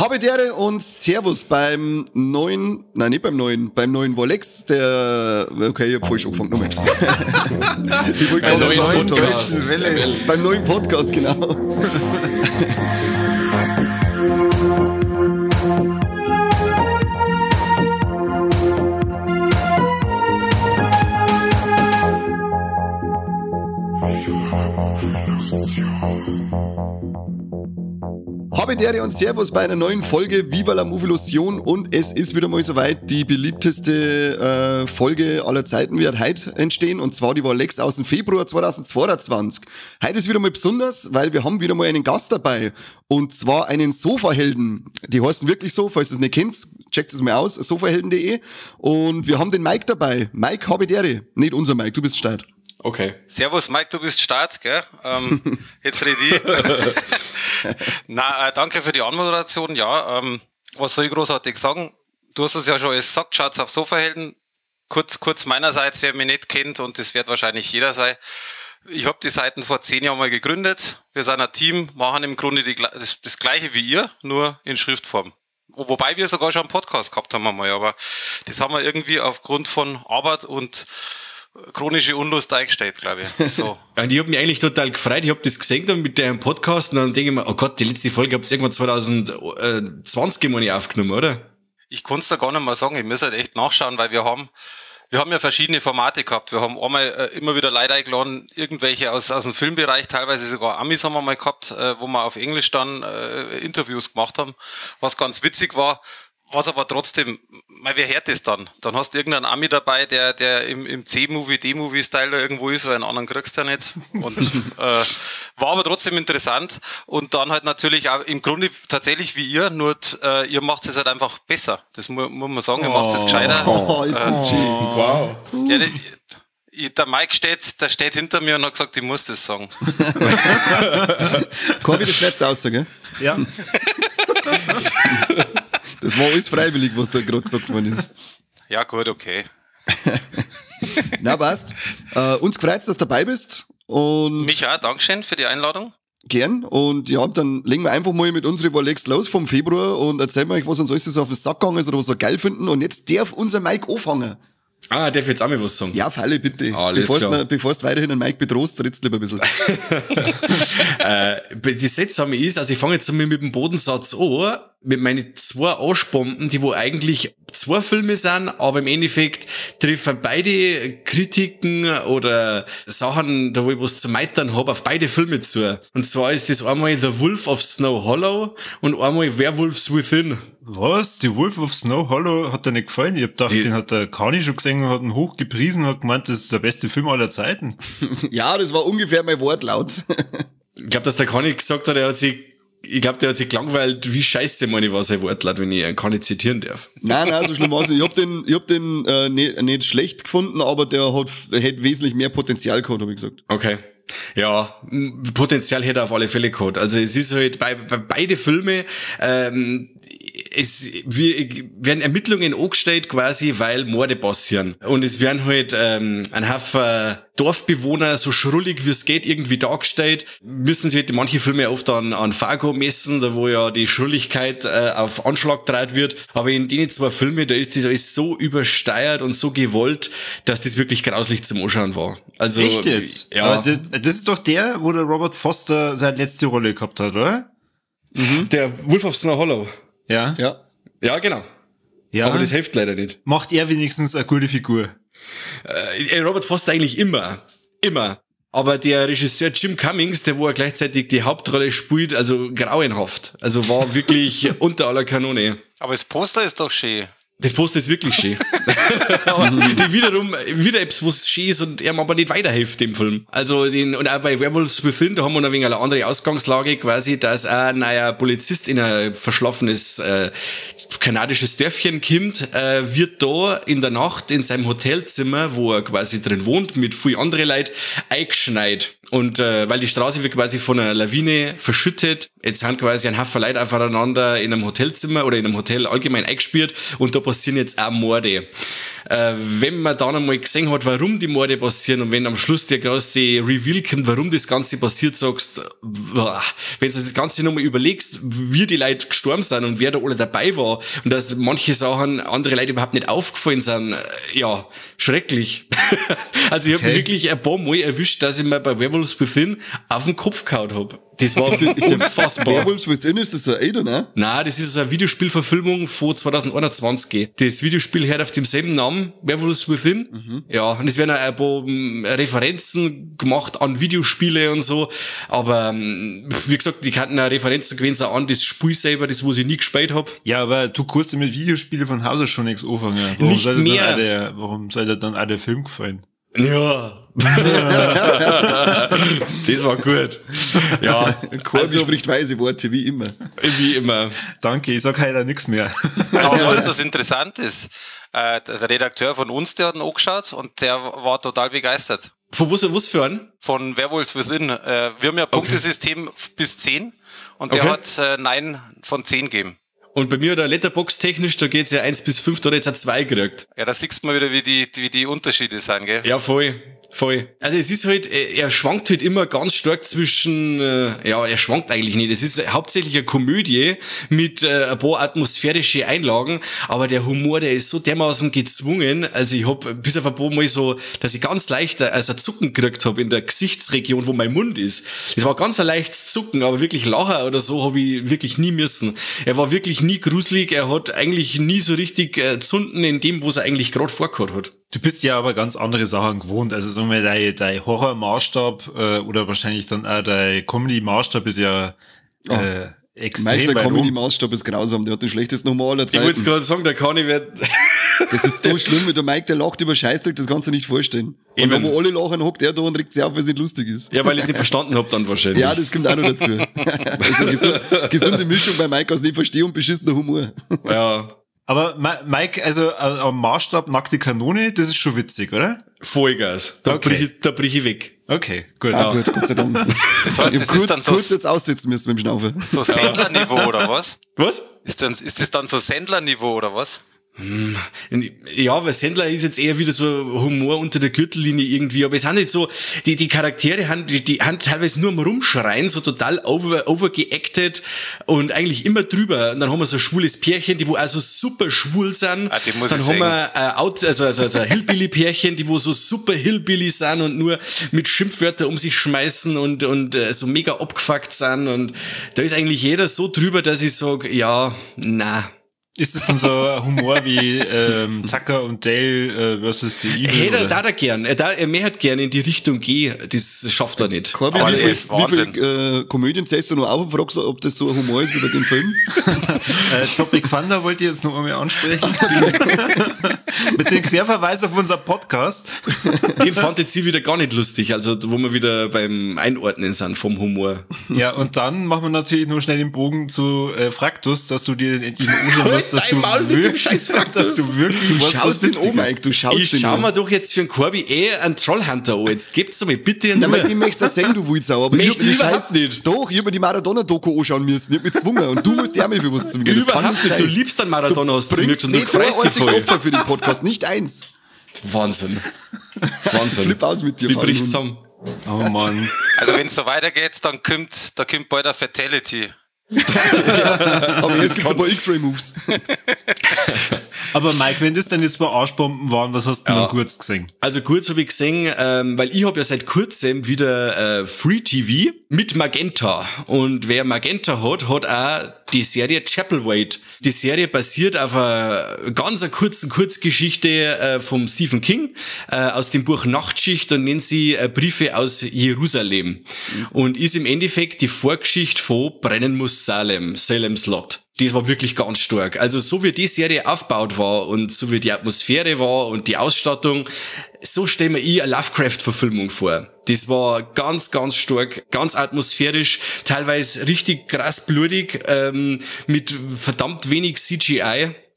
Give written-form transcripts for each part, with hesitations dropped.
Habe die Ehre und Servus beim neuen Volex, okay, ich hab falsch angefangen, nochmal. Beim neuen Podcast, genau. Habe die Ehre und Servus bei einer neuen Folge Viva la Movilusion und es ist wieder mal soweit, die beliebteste Folge aller Zeiten wird heute entstehen und zwar die Volex aus dem Februar 2022. Heute ist wieder mal besonders, weil wir haben wieder mal einen Gast dabei und zwar einen Sofahelden. Die heißen wirklich so, falls ihr es nicht kennt, checkt es mal aus, sofahelden.de und wir haben den Mike dabei. Mike, habe die Ehre. Nicht unser Mike, du bist Start. Okay. Servus Mike, du bist Start, gell? Jetzt rede ich. Danke für die Anmoderation. Ja, was soll ich großartig sagen? Du hast es ja schon alles gesagt, schaut's auf Sofahelden. Kurz meinerseits, wer mich nicht kennt, und das wird wahrscheinlich jeder sein. Ich habe die Seiten vor 10 Jahren mal gegründet. Wir sind ein Team, machen im Grunde das Gleiche wie ihr, nur in Schriftform. Wobei wir sogar schon einen Podcast gehabt haben einmal, aber das haben wir irgendwie aufgrund von Arbeit und chronische Unlust eingestellt, glaube ich. So. Und ich habe mich eigentlich total gefreut. Ich habe das gesehen dann mit dem Podcast und dann denke ich mir, oh Gott, die letzte Folge habt ihr irgendwann 2020 mal aufgenommen, oder? Ich kann es da gar nicht mal sagen. Ich muss halt echt nachschauen, weil wir haben ja verschiedene Formate gehabt. Wir haben einmal immer wieder Leute eingeladen, irgendwelche aus dem Filmbereich, teilweise sogar Amis haben wir mal gehabt, wo wir auf Englisch dann Interviews gemacht haben, was ganz witzig war. Was aber trotzdem, wer hört das dann? Dann hast du irgendeinen Ami dabei, der im C-Movie, D-Movie-Style da irgendwo ist, weil einen anderen kriegst du ja nicht. Und war aber trotzdem interessant. Und dann halt natürlich auch im Grunde tatsächlich wie ihr, nur ihr macht es halt einfach besser. Das muss man sagen, ihr macht es gescheiter. Oh, ist das schön. Wow. Ja, der Mike steht hinter mir und hat gesagt, ich muss das sagen. Kann ich das letzte aussagen? Ja. Das war alles freiwillig, was da gerade gesagt worden ist. Ja, gut, okay. Na, passt. Uns freut's, dass du dabei bist. Und Mich auch, Dankeschön für die Einladung. gern. Und ja, dann legen wir einfach mal mit unseren Volex los vom Februar und erzählen wir euch, was uns alles so auf den Sack gegangen ist oder was wir geil finden. Und jetzt darf unser Mike anfangen. Ah, darf ich jetzt auch mal was sagen? Ja, Falle, bitte. Alles klar. Bevor du weiterhin einen Mike bedrohst, trittst lieber ein bisschen. Das Seltsame ist, also ich fange jetzt einmal mit dem Bodensatz an, mit meinen 2 Arschbomben, die wo eigentlich 2 Filme sind, aber im Endeffekt treffen beide Kritiken oder Sachen, da wo ich was zu meitern habe, auf beide Filme zu. Und zwar ist das einmal The Wolf of Snow Hollow und einmal Werewolves Within. Was? Die Wolf of Snow Hollow hat dir nicht gefallen? Ich hab gedacht, den hat der Kani schon gesehen und hat ihn hochgepriesen und hat gemeint, das ist der beste Film aller Zeiten. Ja, das war ungefähr mein Wortlaut. Ich glaube, dass der Kani gesagt hat, der hat sich gelangweilt, wie scheiße meine war sein Wortlaut, wenn ich Kani zitieren darf. Nein, so schlimm war's nicht. Ich hab den nicht schlecht gefunden, aber der hätte wesentlich mehr Potenzial gehabt, habe ich gesagt. Okay. Ja, Potenzial hätte er auf alle Fälle gehabt. Also es ist halt bei beide Filme, werden Ermittlungen angestellt quasi, weil Morde passieren. Und es werden halt ein Haufen Dorfbewohner so schrullig wie es geht irgendwie dargestellt. Müssen sie halt manche Filme oft an Fargo messen, da wo ja die Schrulligkeit auf Anschlag gedreht wird. Aber in den 2 Filmen, da ist das alles so übersteuert und so gewollt, dass das wirklich grauslich zum Anschauen war. Also, echt jetzt? Ja. Aber das ist doch der, wo der Robert Foster seine letzte Rolle gehabt hat, oder? Mhm. Der Wolf of Snow Hollow. Ja. Ja, genau. Ja. Aber das hilft leider nicht. Macht er wenigstens eine gute Figur? Robert Foster eigentlich immer. Aber der Regisseur Jim Cummings, der wo er gleichzeitig die Hauptrolle spielt, also grauenhaft. Also war wirklich unter aller Kanone. Aber das Poster ist doch schön. Das Poster ist wirklich schön. Aber die wieder etwas, was schön ist und er aber nicht weiterhilft, dem Film. Also, und auch bei Werewolves Within, da haben wir noch ein wenig eine andere Ausgangslage quasi, dass ein neuer Polizist in ein verschlafenes, kanadisches Dörfchen kommt, wird da in der Nacht in seinem Hotelzimmer, wo er quasi drin wohnt, mit viel andere Leuten, eingeschneit. Und weil die Straße wird quasi von einer Lawine verschüttet, jetzt sind quasi ein Haufen Leute aufeinander in einem Hotelzimmer oder in einem Hotel allgemein eingespielt und da passieren jetzt auch Morde. Wenn man dann einmal gesehen hat, warum die Morde passieren und wenn am Schluss der große Reveal kommt, warum das Ganze passiert, sagst, wenn du das Ganze nochmal überlegst, wie die Leute gestorben sind und wer da alle dabei war und dass manche Sachen andere Leute überhaupt nicht aufgefallen sind, ja, schrecklich. Also ich habe mich wirklich ein paar Mal erwischt, dass ich mir bei Werewolves Within auf den Kopf gehauen habe. Das war unfassbar. Werewolves Within, ist das so ein Ader, ne? Nein, das ist so eine Videospielverfilmung von 2021. Das Videospiel hört auf demselben Namen, Werewolves Within. Mhm. Ja, und es werden auch ein paar Referenzen gemacht an Videospiele und so. Aber wie gesagt, die kannten auch Referenzen gewesen sein an das Spiel selber, das, wo ich nie gespielt habe. Ja, aber du kannst mit Videospielen von Hause schon nichts anfangen. Warum soll dir dann auch der Film gefallen? Ja. Das war gut. Ja. Corby spricht weise Worte, wie immer. Wie immer. Danke, ich sag heute nichts mehr. Aber was interessant ist, der Redakteur von uns, der hat ihn angeschaut und der war total begeistert. Von was für einen? Von Werewolves Within. Wir haben ja ein Punktesystem bis 10 und der hat 9 von 10 gegeben. Und bei mir, der Letterbox technisch, da geht's ja 1 bis 5, da hat jetzt 2 gekriegt. Ja, da siehst du mal wieder, wie die Unterschiede sind, gell? Ja, voll. Also es ist halt, er schwankt halt immer ganz stark zwischen, er schwankt eigentlich nicht. Es ist hauptsächlich eine Komödie mit ein paar atmosphärische Einlagen, aber der Humor, der ist so dermaßen gezwungen. Also ich hab bis auf ein paar Mal so, dass ich ganz leicht ein Zucken gekriegt habe in der Gesichtsregion, wo mein Mund ist. Es war ganz ein leichtes Zucken, aber wirklich Lacher oder so habe ich wirklich nie müssen. Er war wirklich nie gruselig, er hat eigentlich nie so richtig Zunden in dem, was er eigentlich gerade vorgehabt hat. Du bist ja aber ganz andere Sachen gewohnt. Also sagen wir, dein Horror-Maßstab oder wahrscheinlich dann auch dein Comedy-Maßstab ist ja extrem Mike, weit der Comedy-Maßstab ist grausam. Der hat den schlechtesten Humor aller Zeiten. Ich wollte gerade sagen, der kann ich werden. Das ist so schlimm, der Mike, der lacht über Scheißdreck, das kannst du nicht vorstellen. Und wenn wir alle lachen, hockt er da und regt sich auf, weil es nicht lustig ist. Ja, weil ich es nicht verstanden habe dann wahrscheinlich. Ja, das kommt auch noch dazu. Also gesunde Mischung bei Mike aus nicht verstehen und beschissener Humor. Ja. Aber Mike, also am Maßstab nackte Kanone, das ist schon witzig, oder? Vollgas. Da brich ich weg. Okay, gut. Gut, Gott sei Dank. Das heißt, das ist dann so kurz jetzt aussitzen müssen mit dem Schnaufe. So Sendler-Niveau oder was? Was? Ist das dann so Sendler-Niveau oder was? Ja, weil Sandler ist jetzt eher wieder so Humor unter der Gürtellinie irgendwie, aber es sind jetzt so, die Charaktere die haben teilweise nur am Rumschreien, so total overgeacted und eigentlich immer drüber. Und dann haben wir so ein schwules Pärchen, die wo also super schwul sind. Dann haben wir also ein Hillbilly-Pärchen, die wo so super Hillbilly sind und nur mit Schimpfwörtern um sich schmeißen und so mega abgefuckt sind. Und da ist eigentlich jeder so drüber, dass ich sage, ja, na. Ist das dann so ein Humor wie Tucker und Dale versus The Evil? Hätte er gern. Er mehr hat gern in die Richtung gehen. Das schafft er nicht. Corby, wie viel Komödien zählst du noch auf und fragst, ob das so ein Humor ist wie bei dem Film? Tropic Thunder wollte ich jetzt noch einmal ansprechen. Mit dem Querverweis auf unser Podcast. Den fand jetzt sie wieder gar nicht lustig, also wo wir wieder beim Einordnen sind vom Humor. Ja, und dann machen wir natürlich nur schnell den Bogen zu Fraktus, dass du dir die anschauen musst, dass du wirklich du schaust den um, Mike, du schaust den Ich schau mir doch jetzt für einen Corby einen Trollhunter an. Jetzt gibt's doch mal bitte einen. Ja, aber die möchtest du sehen, du Wildsau. Aber ich überhaupt nicht. Doch, ich hab mir die Maradona-Doku anschauen müssen. Ich hab mich gezwungen. Und du musst ja mal für was zum Gehen. Überhaupt nicht. Du liebst dann Maradona aus dem und du freust dich voll. Opfer für den Podcast, nicht eins. Wahnsinn. Flip aus mit dir. Wie bricht's zusammen? Oh Mann. Also wenn es so weitergeht, dann kommt bald eine Fatality. Ja, aber jetzt gibt's ein paar X-Ray-Moves. Aber Mike, wenn das denn jetzt bei Arschbomben waren, was hast du denn kurz gesehen? Also kurz habe ich gesehen, weil ich habe ja seit kurzem wieder Free TV mit Magenta. Und wer Magenta hat auch die Serie Chapelwaite. Die Serie basiert auf einer ganz kurzen Kurzgeschichte vom Stephen King aus dem Buch Nachtschicht und nennt sie Briefe aus Jerusalem. Und ist im Endeffekt die Vorgeschichte von Brennen muss Salem's Lot. Das war wirklich ganz stark. Also so wie die Serie aufgebaut war und so wie die Atmosphäre war und die Ausstattung, so stelle mir eine Lovecraft-Verfilmung vor. Das war ganz, ganz stark, ganz atmosphärisch, teilweise richtig krass blutig, mit verdammt wenig CGI.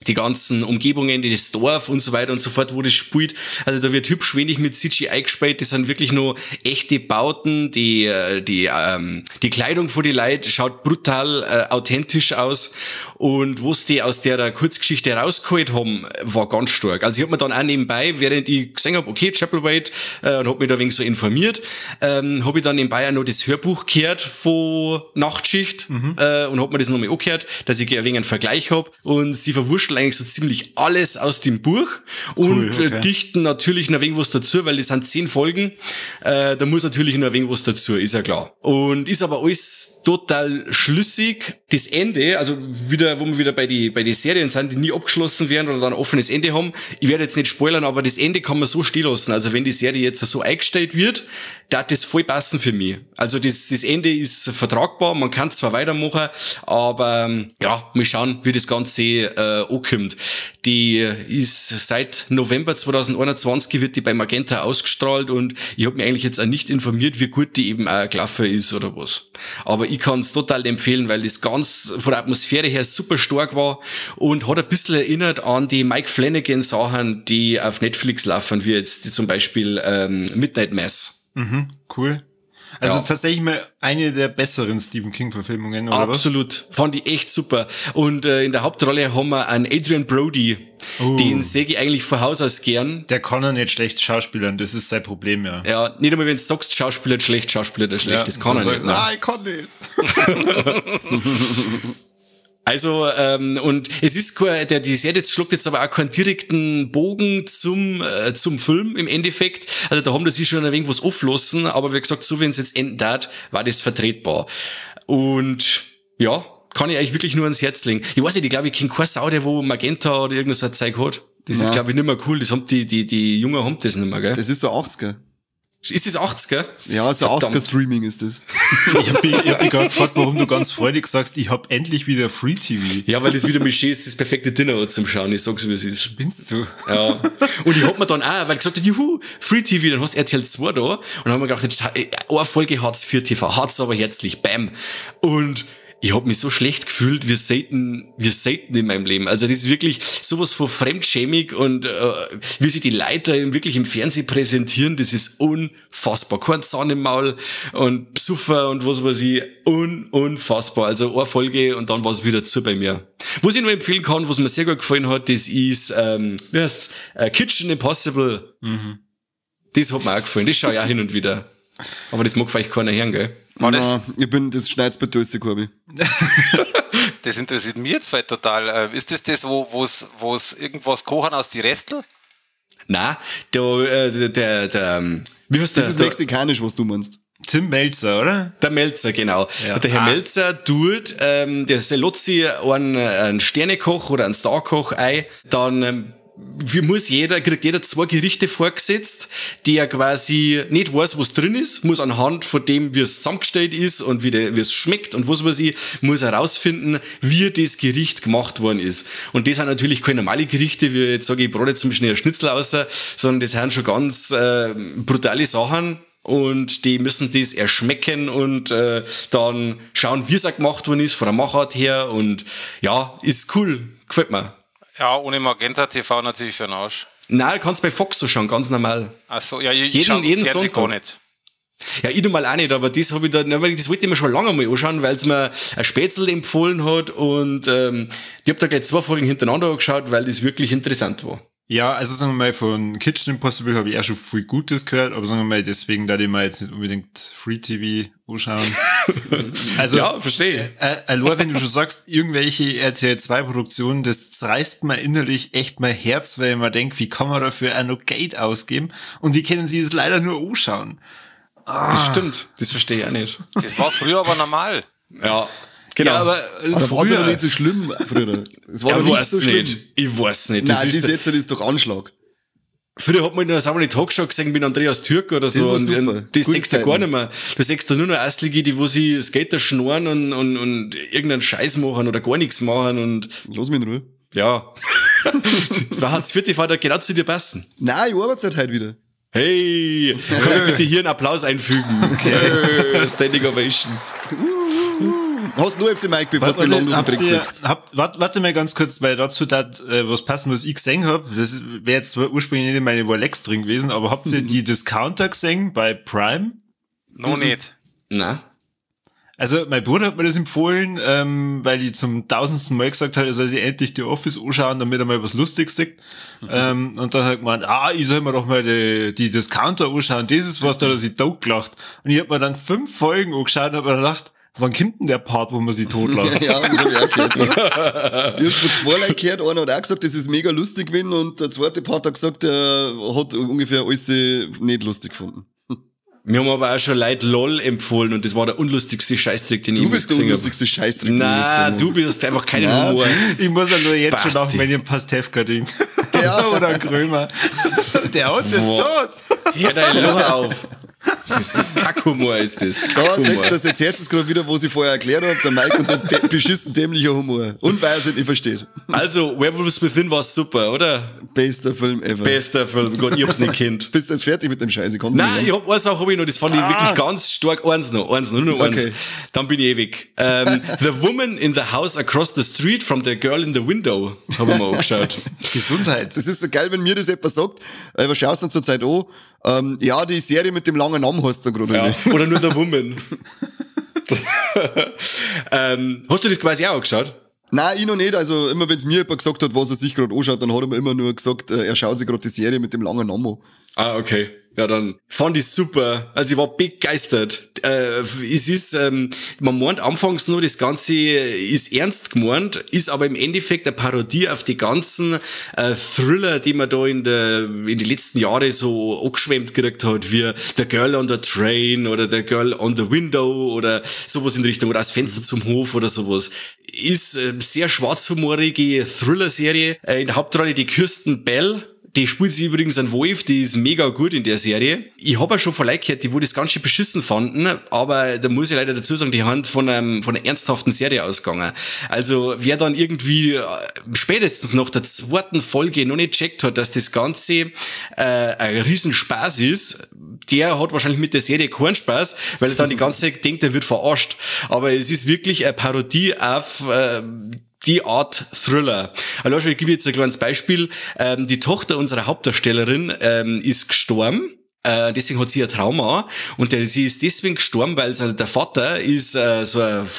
die ganzen Umgebungen, das Dorf und so weiter und so fort, wo das spielt. Also da wird hübsch wenig mit CGI gespielt, das sind wirklich nur echte Bauten, die Kleidung von den Leuten schaut brutal authentisch aus und was die aus der Kurzgeschichte rausgeholt haben, war ganz stark. Also ich habe mir dann auch nebenbei, während ich gesehen habe, okay, Chapelwaite, und habe mich da ein wenig so informiert, habe ich dann nebenbei auch noch das Hörbuch gehört von Nachtschicht und habe mir das nochmal angehört, dass ich ein wenig einen Vergleich habe und sie verwurschteln eigentlich so ziemlich alles aus dem Buch und dichten natürlich noch ein wenig was dazu, weil das sind 10 Folgen, da muss natürlich noch ein wenig was dazu, ist ja klar. Und ist aber alles total schlüssig. Das Ende, also wieder, wo wir wieder bei die Serien sind, die nie abgeschlossen werden oder dann ein offenes Ende haben. Ich werde jetzt nicht spoilern, aber das Ende kann man so stehen lassen. Also wenn die Serie jetzt so eingestellt wird, darf das voll passen für mich. Also das Ende ist vertragbar, man kann zwar weitermachen, aber ja, mal schauen, wie das Ganze ankommt. Die ist seit November 2021 wird die bei Magenta ausgestrahlt und ich habe mich eigentlich jetzt auch nicht informiert, wie gut die eben auch gelaufen ist oder was. Aber ich kann es total empfehlen, weil das ganz von der Atmosphäre her super stark war und hat ein bisschen erinnert an die Mike Flanagan Sachen, die auf Netflix laufen, wie jetzt zum Beispiel Midnight Mass. Mhm, cool. Also tatsächlich mal eine der besseren Stephen King-Verfilmungen, oder absolut. Was? Fand ich echt super. Und in der Hauptrolle haben wir einen Adrian Brody. Den sehe ich eigentlich von Haus aus gern. Der kann ja nicht schlecht schauspielern, das ist sein Problem, ja. Ja, nicht einmal wenn du sagst, Schauspieler schlecht, Schauspieler schlecht, ja, das kann er nicht. Nein, ich kann nicht. Also, und es ist die Serie jetzt schlägt jetzt aber auch keinen direkten Bogen zum Film im Endeffekt. Also da haben sie schon ein wenig was auflassen, aber wie gesagt, so wenn es jetzt enden darf, war das vertretbar. Und ja, kann ich eigentlich wirklich nur ans Herz legen. Ich weiß nicht, ich glaube, ich kenne keine Sau, der wo Magenta oder irgendwas so ein Zeug hat. Das ist, glaube ich, nicht mehr cool. Das haben die Jungen haben das nicht mehr, gell? Das ist so 80er. Ist das 80er? Ja, so 80er-Streaming ist das. Ich hab mich gerade gefragt, warum du ganz freudig sagst, ich hab endlich wieder Free TV. Ja, weil das wieder mal schön ist, das perfekte Dinner zum Schauen. Ich sag's, wie es ist. Spinnst du? Ja. Und ich hab mir dann auch, weil ich gesagt habe, juhu, Free TV, dann hast du RTL 2 da. Und dann haben wir gedacht, eine Folge hat's für TV, hat's aber herzlich, bam. Und ich hab mich so schlecht gefühlt, wie selten in meinem Leben. Also das ist wirklich sowas von fremdschämig und wie sich die Leute wirklich im Fernsehen präsentieren, das ist unfassbar. Kein Zahn im Maul und Psuffer und was weiß ich, unfassbar. Also eine Folge und dann war es wieder zu bei mir. Was ich nur empfehlen kann, was mir sehr gut gefallen hat, das ist, wie heißt's? Kitchen Impossible. Mhm. Das hat mir auch gefallen, das schaue ich auch hin und wieder. Aber das mag vielleicht keiner hören, gell? Das schneid's bei Döse, Korbi. Das interessiert mich jetzt total. Ist das, wo es irgendwas kochen aus die Restel? Nein, der wie heißt der? Das ist mexikanisch, was du meinst. Tim Melzer, oder? Der Melzer, genau. Ja. Der Herr Melzer tut, der lädt sich einen Sternekoch oder einen Starkoch ein, dann kriegt jeder 2 Gerichte vorgesetzt, der quasi nicht weiß, was drin ist, muss anhand von dem, wie es zusammengestellt ist und wie es schmeckt und was weiß ich, muss herausfinden, wie das Gericht gemacht worden ist. Und das sind natürlich keine normale Gerichte, wie jetzt sage ich, brate jetzt zum Beispiel ein Schnitzel raus, sondern das sind schon ganz brutale Sachen. Und die müssen das erschmecken und dann schauen, wie es auch gemacht worden ist, von der Machart her. Und ja, ist cool, gefällt mir. Ja, ohne Magenta TV natürlich für den Arsch. Nein, kannst bei Fox so schauen, ganz normal. Ach so, ja, jeden Sonntag gar nicht. Ja, ich mal auch nicht, aber das habe ich da, weil das wollte ich mir schon lange mal anschauen, weil es mir ein Spätzle empfohlen hat und ich habe da gleich 2 Folgen hintereinander angeschaut, weil das wirklich interessant war. Ja, also sagen wir mal, von Kitchen Impossible habe ich auch schon viel Gutes gehört, aber sagen wir mal, deswegen da ich mal jetzt nicht unbedingt Free TV anschauen. Also, ja, verstehe. Allein wenn du schon sagst, irgendwelche RTL 2 Produktionen, das zerreißt mir innerlich echt mein Herz, weil ich mir denke, wie kann man dafür auch noch Geld ausgeben? Und die können sich das leider nur anschauen. Das stimmt, das verstehe ich auch nicht. Das war früher aber normal. Ja. Genau. Ja, aber früher war nicht so schlimm, früher. Es war nicht so schlimm. Ich weiß nicht. Nein, das ist doch Anschlag. Früher hat man in der Sammlung Talkshow gesehen mit Andreas Türk oder so. Und das siehst du gar nicht mehr. Du siehst da nur noch Erstlige, die wo sie Skater schnorren und irgendeinen Scheiß machen oder gar nichts machen und. Lass mich in Ruhe. Ja. Das war Hans Vierte Vater genau zu dir passen. Nein, ich arbeite halt wieder. Hey, kann ich bitte hier einen Applaus einfügen? Okay. Standing Ovations. Hast du noch etwas, Mike, bevor du mir lang um den Trick sagst? Warte mal ganz kurz, weil dazu was passen, was ich gesehen habe. Das wäre jetzt zwar ursprünglich nicht in meine Rolex drin gewesen, aber habt ihr die Discounter gesehen bei Prime? Noch nicht. Na? Also, mein Bruder hat mir das empfohlen, weil ich zum 1000. Mal gesagt habe, er soll sich endlich die Office anschauen, damit er mal was Lustiges sieht. Und dann hat er gemeint, ich soll mir doch mal die Discounter anschauen, das ist was, da hat er sich totgelacht. Und ich hab mir dann 5 Folgen angeschaut und hab mir gedacht, wann kommt denn der Part, wo man sich totlacht? Ja, das hab ich auch gehört. Ich hab's von 2 Leuten gehört, einer hat auch gesagt, das ist mega lustig gewesen, und der zweite Part hat gesagt, er hat ungefähr alles nicht lustig gefunden. Wir haben aber auch schon Leute LOL empfohlen und das war der unlustigste Scheißtrick, den ich jemals gesehen habe. Du bist der unlustigste Scheißtrick, den ich Nein, gesehen habe. du bist einfach keinen Humor. Ich muss ja nur jetzt schon Basti. nach meinem Pastewka-Ding. Ja. Oder Krömer. Der hat den tot. Hör dein Loch auf. Das ist Kackhumor, ist das. Da Kackhumor. sagt das jetzt Herzens gerade wieder, wo sie vorher erklärt hat, der Mike und sein beschissen dämlicher Humor. Und weil er es nicht versteht. Also, Werewolves Within war super, oder? Bester Film ever. Bester Film. Gott, ich hab's nicht kennt. Bist du jetzt fertig mit dem Scheiß? Ich kann's nicht Nein, mehr. ich hab eine Sache hab ich noch, das fand ich wirklich ganz stark. Eins noch, nur eins. Okay. Dann bin ich ewig. The Woman in the House Across the Street from the Girl in the Window. Hab ich mal angeschaut. Gesundheit. Das ist so geil, wenn mir das jemand sagt, was schaust du denn zur Zeit an? Ja, die Serie mit dem langen Namen heißt so gerade. Ja. Oder nur The Woman. Hast du das quasi auch angeschaut? Nein, ich noch nicht. Also immer wenn es mir jemand gesagt hat, was er sich gerade anschaut, dann hat er mir immer nur gesagt, er schaut sich gerade die Serie mit dem langen Namen an. Ah, okay. Ja, dann fand ich super. Also ich war begeistert. Es ist, man meint anfangs nur, das Ganze ist ernst gemeint, ist aber im Endeffekt eine Parodie auf die ganzen Thriller, die man da in die letzten Jahre so angeschwemmt gekriegt hat, wie The Girl on the Train oder The Girl on the Window oder sowas in die Richtung, oder Das Fenster zum Hof oder sowas. Ist sehr schwarzhumorige Thriller-Serie. In der Hauptrolle die Kirsten Bell. Die spielt sie übrigens an Wolf, die ist mega gut in der Serie. Ich habe ja schon von Leuten gehört, die das ganz schön beschissen fanden, aber da muss ich leider dazu sagen, die haben von einer ernsthaften Serie ausgegangen. Also wer dann irgendwie spätestens nach der 2. Folge noch nicht checkt hat, dass das Ganze ein Riesenspaß ist, der hat wahrscheinlich mit der Serie keinen Spaß, weil er dann die ganze Zeit denkt, er wird verarscht. Aber es ist wirklich eine Parodie auf die Art Thriller. Also ich gebe jetzt ein kleines Beispiel. Die Tochter unserer Hauptdarstellerin ist gestorben. Deswegen hat sie ein Trauma, und sie ist deswegen gestorben, weil der Vater ist so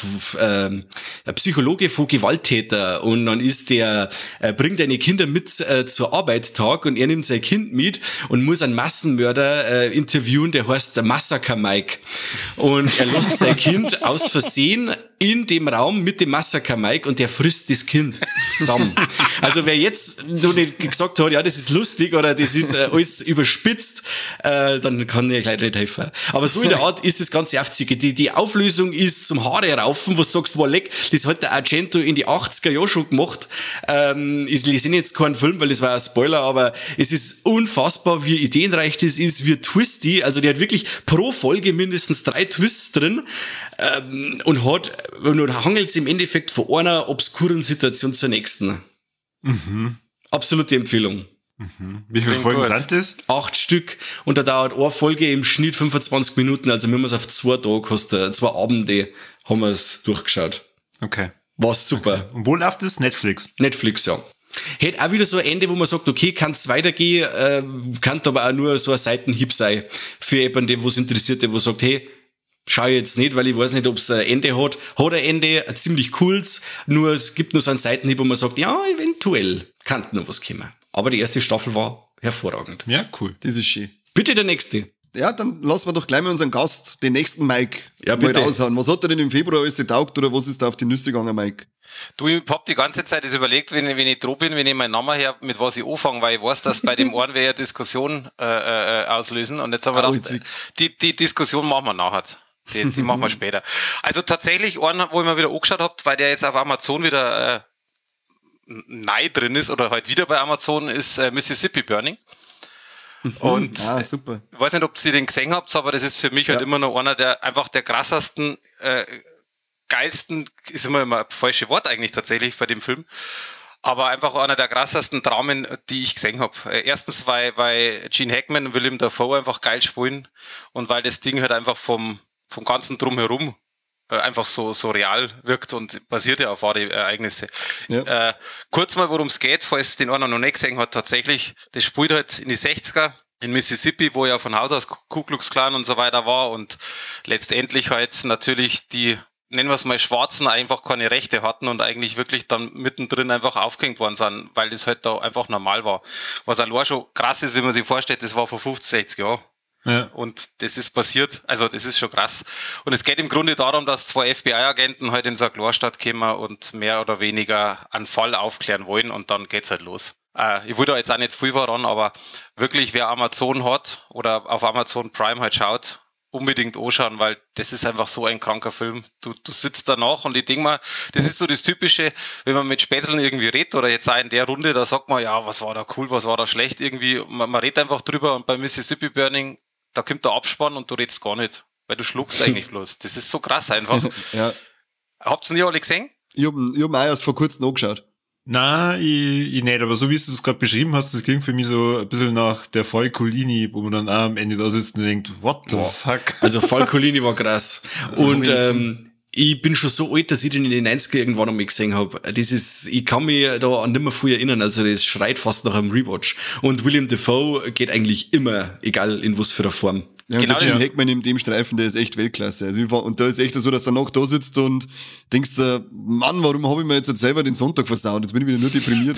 ein Psychologe von Gewalttäter, und dann ist bringt eine Kinder mit zur Arbeitstag, und er nimmt sein Kind mit und muss einen Massenmörder interviewen, der heißt der Massacre Mike, und er lässt sein Kind aus Versehen in dem Raum mit dem Massacre Mike, und der frisst das Kind zusammen. Also wer jetzt noch nicht gesagt hat, ja, das ist lustig oder das ist alles überspitzt, dann kann ich gleich nicht helfen. Aber so in der Art ist das Ganze aufzügig. Die Auflösung ist zum Haare raufen, was sagst du, war leck. Das hat der Argento in die 80er Jahre schon gemacht. Ich lese jetzt keinen Film, weil das war ein Spoiler, aber es ist unfassbar, wie ideenreich das ist, wie twisty. Also der hat wirklich pro Folge mindestens 3 Twists drin, und hangelt es im Endeffekt von einer obskuren Situation zur nächsten. Mhm. Absolute Empfehlung. Wie viele Folgen sind das? 8 Stück, und da dauert eine Folge im Schnitt 25 Minuten, also wir haben es auf 2 Tage gekostet, 2 Abende haben wir es durchgeschaut. Okay. War's super. Okay. Und wo läuft das? Netflix? Netflix, ja. Hätte auch wieder so ein Ende, wo man sagt, okay, kann es weitergehen, kann aber auch nur so ein Seitenhieb sein für jemanden, wo es interessiert, der wo sagt, hey, schau ich jetzt nicht, weil ich weiß nicht, ob es ein Ende hat. Hat ein Ende, ein ziemlich cooles, nur es gibt nur so einen Seitenhieb, wo man sagt, ja, eventuell kann noch was kommen. Aber die erste Staffel war hervorragend. Ja, cool. Das ist schön. Bitte der nächste. Ja, dann lassen wir doch gleich mal unseren Gast, den nächsten Mike, ja, mal bitte raushauen. Was hat er denn im Februar alles getaugt, oder was ist da auf die Nüsse gegangen, Mike? Du, ich hab die ganze Zeit überlegt, wenn ich droh bin, wenn ich meinen Namen her, mit was ich anfange, weil ich weiß, dass bei dem einen wir ja Diskussion auslösen, und jetzt haben wir gedacht, die Diskussion machen wir nachher. Die machen wir später. Also tatsächlich einen, wo ich mal wieder angeschaut habe, weil der jetzt auf Amazon wieder neu drin ist, oder halt wieder bei Amazon, ist Mississippi Burning. Und super. Ich weiß nicht, ob ihr den gesehen habt, aber das ist für mich halt immer noch einer der einfach der krassesten, geilsten, ist immer ein falsches Wort eigentlich tatsächlich bei dem Film, aber einfach einer der krassesten Dramen, die ich gesehen habe. Erstens, weil Gene Hackman und Willem Dafoe einfach geil spielen, und weil das Ding halt einfach vom ganzen Drumherum einfach so real wirkt und basiert ja auf wahre Ereignisse. Ja. Kurz mal, worum es geht, falls den einer noch nicht gesehen hat, tatsächlich, das spielt halt in die 60er in Mississippi, wo ja von Haus aus Ku Klux Klan und so weiter war und letztendlich halt natürlich die, nennen wir es mal, Schwarzen einfach keine Rechte hatten und eigentlich wirklich dann mittendrin einfach aufgehängt worden sind, weil das halt da einfach normal war. Was allein schon krass ist, wenn man sich vorstellt, das war vor 50, 60 Jahren. Ja. Und das ist passiert, also das ist schon krass. Und es geht im Grunde darum, dass 2 FBI-Agenten halt in so eine Kleinstadt kommen und mehr oder weniger einen Fall aufklären wollen und dann geht's halt los. Ich will da jetzt auch nicht viel voran, aber wirklich, wer Amazon hat oder auf Amazon Prime halt schaut, unbedingt anschauen, weil das ist einfach so ein kranker Film. Du sitzt danach und ich denke mal, das ist so das Typische, wenn man mit Spätzeln irgendwie redet oder jetzt auch in der Runde, da sagt man, ja, was war da cool, was war da schlecht irgendwie. Man redet einfach drüber und bei Mississippi Burning, da kommt der Abspann und du redest gar nicht, weil du schluckst eigentlich bloß. Das ist so krass einfach. Ja. Habt ihr nie alle gesehen? Ich hab auch erst vor kurzem angeschaut. Nein, ich nicht, aber so wie du es gerade beschrieben hast, das klingt für mich so ein bisschen nach der Fall Colini, wo man dann auch am Ende da sitzt und denkt, what the fuck? Also Fall Colini war krass. Und ich bin schon so alt, dass ich den in den 90er irgendwann einmal gesehen habe. Ich kann mich da an nicht mehr viel erinnern, also das schreit fast nach einem Rewatch. Und William Dafoe geht eigentlich immer, egal in was für einer Form. Ja, genau, und der Gene Hackman in dem Streifen, der ist echt Weltklasse. Also und da ist echt so, dass er noch da sitzt und denkst, Mann, warum habe ich mir jetzt selber den Sonntag versaut? Jetzt bin ich wieder nur deprimiert.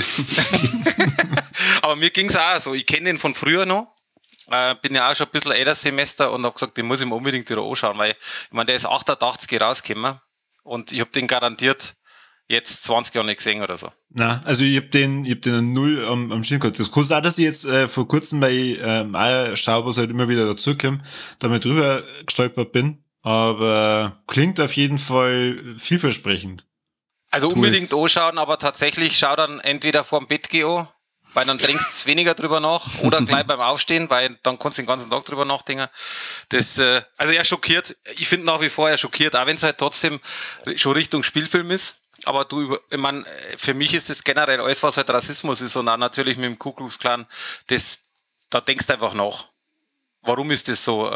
Aber mir ging's auch so. Ich kenne den von früher noch. Bin ja auch schon ein bisschen älter Semester und habe gesagt, den muss ich mir unbedingt wieder anschauen, weil ich meine, der ist 88 rausgekommen und ich habe den garantiert jetzt 20 Jahre nicht gesehen oder so. Na, also ich hab den null am Schirm gehabt. Das kann sein, dass ich jetzt vor kurzem bei schaue, was halt immer wieder dazukommt, da mal drüber gestolpert bin, aber klingt auf jeden Fall vielversprechend. Also unbedingt anschauen, aber tatsächlich schau dann entweder vorm Bett gehen, weil dann denkst du weniger drüber nach oder gleich beim Aufstehen, weil dann kannst du den ganzen Tag drüber nachdenken. Das, also er schockiert, ich finde nach wie vor er schockiert, auch wenn es halt trotzdem schon Richtung Spielfilm ist. Aber ich meine, für mich ist das generell alles, was halt Rassismus ist und auch natürlich mit dem Ku Klux Klan, da denkst du einfach nach. Warum ist das so?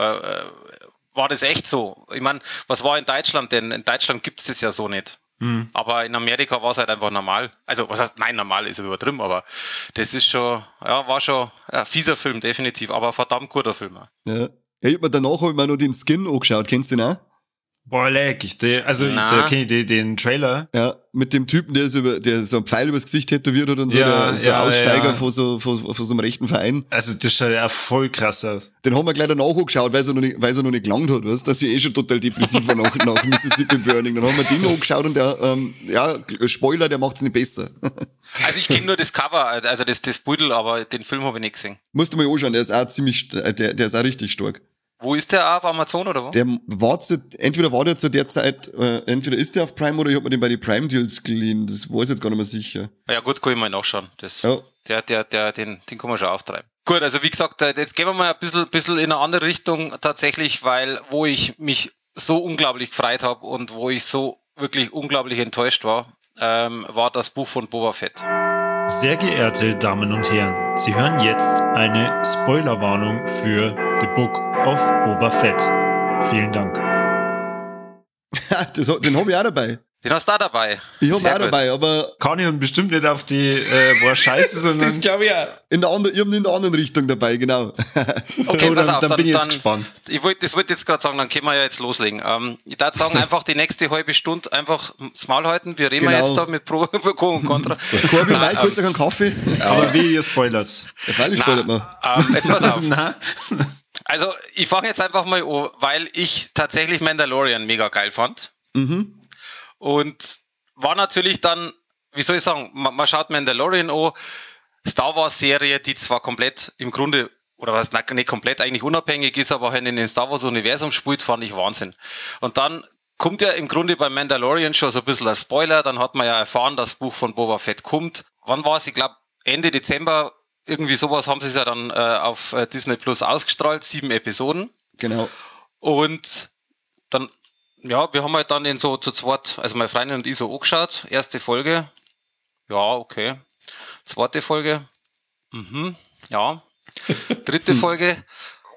War das echt so? Ich meine, was war in Deutschland denn? In Deutschland gibt es das ja so nicht. Aber in Amerika war es halt einfach normal. Also, was heißt, nein, normal ist übertrieben, aber das ist schon, ja, war schon ein fieser Film, definitiv, aber ein verdammt guter Film. Ja, ich hab mir danach noch den Skin angeschaut, kennst du den auch? Boah, leck, da kenn ich den Trailer. Ja, mit dem Typen, der so einen Pfeil übers Gesicht tätowiert hat und so, ja, der Aussteiger von so einem rechten Verein. Also das schaut ja voll krass aus. Den haben wir gleich danach angeschaut, weil er noch nicht gelangt hat, weißt, dass ich schon total depressiv war nach Mississippi Burning. Dann haben wir den angeschaut und der, Spoiler, der macht's nicht besser. Also ich kenne nur das Cover, also das Beutel, aber den Film habe ich nicht gesehen. Musst du mal anschauen, der ist auch der ist auch richtig stark. Wo ist der auf Amazon oder wo? Der war entweder war der zu der Zeit, entweder ist der auf Prime oder ich habe mir den bei den Prime Deals geliehen. Das weiß ich jetzt gar nicht mehr sicher. Ja gut, kann ich mal nachschauen. Den kann man schon auftreiben. Gut, also wie gesagt, jetzt gehen wir mal ein bisschen in eine andere Richtung tatsächlich, weil wo ich mich so unglaublich gefreut habe und wo ich so wirklich unglaublich enttäuscht war, war das Buch von Boba Fett. Sehr geehrte Damen und Herren, Sie hören jetzt eine Spoilerwarnung für The Book of Boba Fett. Vielen Dank. Den habe ich auch dabei. Den hast du auch dabei. Ich habe auch dabei, aber... Kann ich bestimmt nicht auf die war scheiße, sondern... Das glaube ich auch. Ich habe ihn in der anderen Richtung dabei, genau. Okay, pass auf, dann bin ich jetzt gespannt. Das wollte jetzt gerade sagen, dann können wir ja jetzt loslegen. Ich würde sagen, einfach die nächste halbe Stunde einfach das Maul halten. Wir reden jetzt da mit Pro und Contra. Corby, Mike, kurz einen Kaffee. Aber wie ihr spoilert. Ja, weil ich spoilert man. Jetzt pass auf. Also, ich fange jetzt einfach mal an, weil ich tatsächlich Mandalorian mega geil fand. Mhm. Und war natürlich dann, wie soll ich sagen, man schaut Mandalorian an, Star Wars Serie, die zwar komplett im Grunde, oder was nicht komplett eigentlich unabhängig ist, aber halt in dem Star Wars Universum spielt, fand ich Wahnsinn. Und dann kommt ja im Grunde bei Mandalorian schon so ein bisschen ein Spoiler, dann hat man ja erfahren, dass das Buch von Boba Fett kommt. Wann war es? Ich glaube Ende Dezember, irgendwie sowas haben sie es ja dann auf Disney Plus ausgestrahlt, 7 Episoden. Genau. Und dann, ja, wir haben halt dann den so zu zweit, also meine Freundin und ich so angeschaut. Erste Folge, ja, okay. Zweite Folge, ja. Dritte Folge,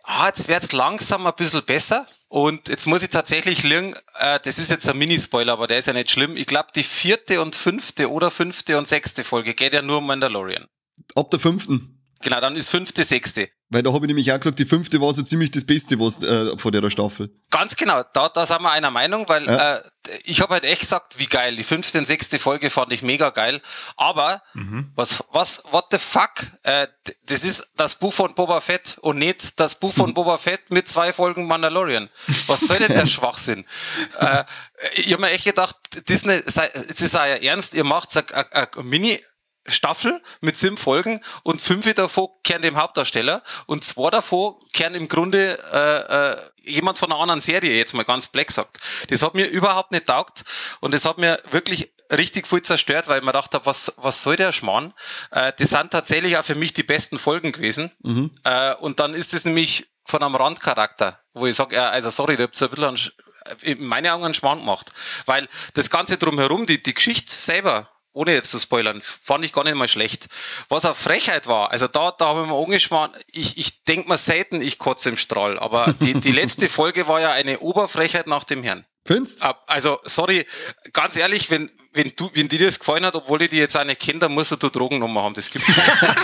jetzt wird's langsam ein bisschen besser. Und jetzt muss ich tatsächlich liegen, das ist jetzt ein Minispoiler, aber der ist ja nicht schlimm. Ich glaube, die 4. und 5. oder 5. und 6. Folge geht ja nur um Mandalorian. Ab der 5. Genau, dann ist 5., 6. Weil da habe ich nämlich auch gesagt, die 5. war so ziemlich das Beste was von der Staffel. Ganz genau, da sind wir einer Meinung, weil ich habe halt echt gesagt, wie geil. Die 5. und 6. Folge fand ich mega geil. Aber what the fuck? Das ist das Buch von Boba Fett und nicht das Buch von Boba Fett mit 2 Folgen Mandalorian. Was soll denn der Schwachsinn? Ich habe mir echt gedacht, Disney, es ist ja ernst, ihr macht eine Mini-Staffel mit 7 Folgen und 5 davon kehren dem Hauptdarsteller und 2 davon kehren im Grunde jemand von einer anderen Serie, jetzt mal ganz black gesagt. Das hat mir überhaupt nicht taugt und das hat mir wirklich richtig viel zerstört, weil ich mir gedacht habe, was soll der Schmarrn? Das sind tatsächlich auch für mich die besten Folgen gewesen. Und dann ist es nämlich von einem Randcharakter, wo ich sage, also sorry, da habt ihr ein bisschen in meinen Augen einen Schmarrn gemacht. Weil das Ganze drumherum, die Geschichte selber, ohne jetzt zu spoilern, fand ich gar nicht mal schlecht. Was auch Frechheit war, also da habe ich mir angeschmarrt, ich denke mir selten, ich kotze im Strahl, aber die letzte Folge war ja eine Oberfrechheit nach dem Herrn. Findest? Also, sorry, ganz ehrlich, wenn dir das gefallen hat, obwohl ich die jetzt auch nicht kenne, dann musst du Drogennummer haben, das gibt's nicht.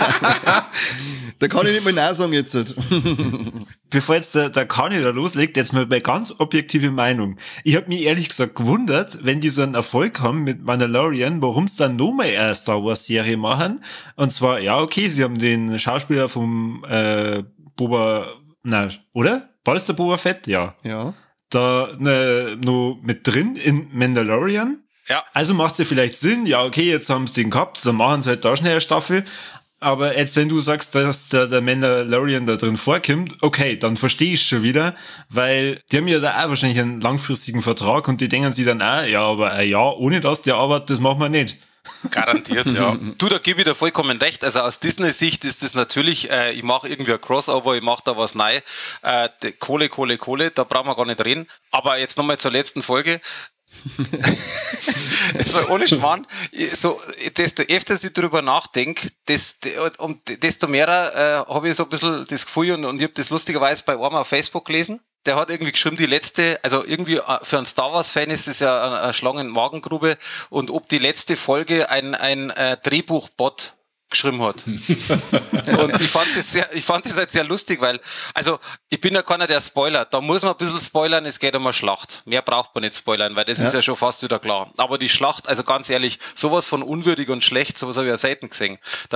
Da kann ich nicht mal nein sagen jetzt. Bevor jetzt der Kani da loslegt, jetzt mal bei ganz objektive Meinung. Ich habe mich ehrlich gesagt gewundert, wenn die so einen Erfolg haben mit Mandalorian, warum sie dann nochmal eine Star Wars Serie machen. Und zwar, ja, okay, sie haben den Schauspieler vom Boba, oder? War das der Boba Fett? Ja. Ja. Da noch mit drin in Mandalorian. Ja. Also macht es ja vielleicht Sinn, ja, okay, jetzt haben sie den gehabt, dann machen sie halt da schnell eine Staffel. Aber jetzt, wenn du sagst, dass der Mandalorian da drin vorkommt, okay, dann verstehe ich schon wieder, weil die haben ja da auch wahrscheinlich einen langfristigen Vertrag und die denken sich dann auch, ja, aber ein Jahr ohne das, der arbeitet, das machen wir nicht. Garantiert, ja. Du, da gebe ich dir vollkommen recht. Also aus Disney-Sicht ist das natürlich, ich mache irgendwie ein Crossover, ich mache da was neu. Kohle, da brauchen wir gar nicht reden. Aber jetzt nochmal zur letzten Folge. Jetzt mal ohne Schmarrn, so, desto öfter ich drüber nachdenke, desto mehr habe ich so ein bisschen das Gefühl und ich habe das lustigerweise bei einem auf Facebook gelesen. Der hat irgendwie geschrieben, die letzte, also irgendwie für einen Star Wars-Fan ist das ja eine Schlangen-Magengrube und ob die letzte Folge ein Drehbuchbot geschrieben hat. Und ich fand das halt sehr lustig, weil, also, ich bin ja keiner, der spoilert. Da muss man ein bisschen spoilern, es geht um eine Schlacht. Mehr braucht man nicht spoilern, weil das ist ja schon fast wieder klar. Aber die Schlacht, also ganz ehrlich, sowas von unwürdig und schlecht, sowas habe ich ja selten gesehen. Da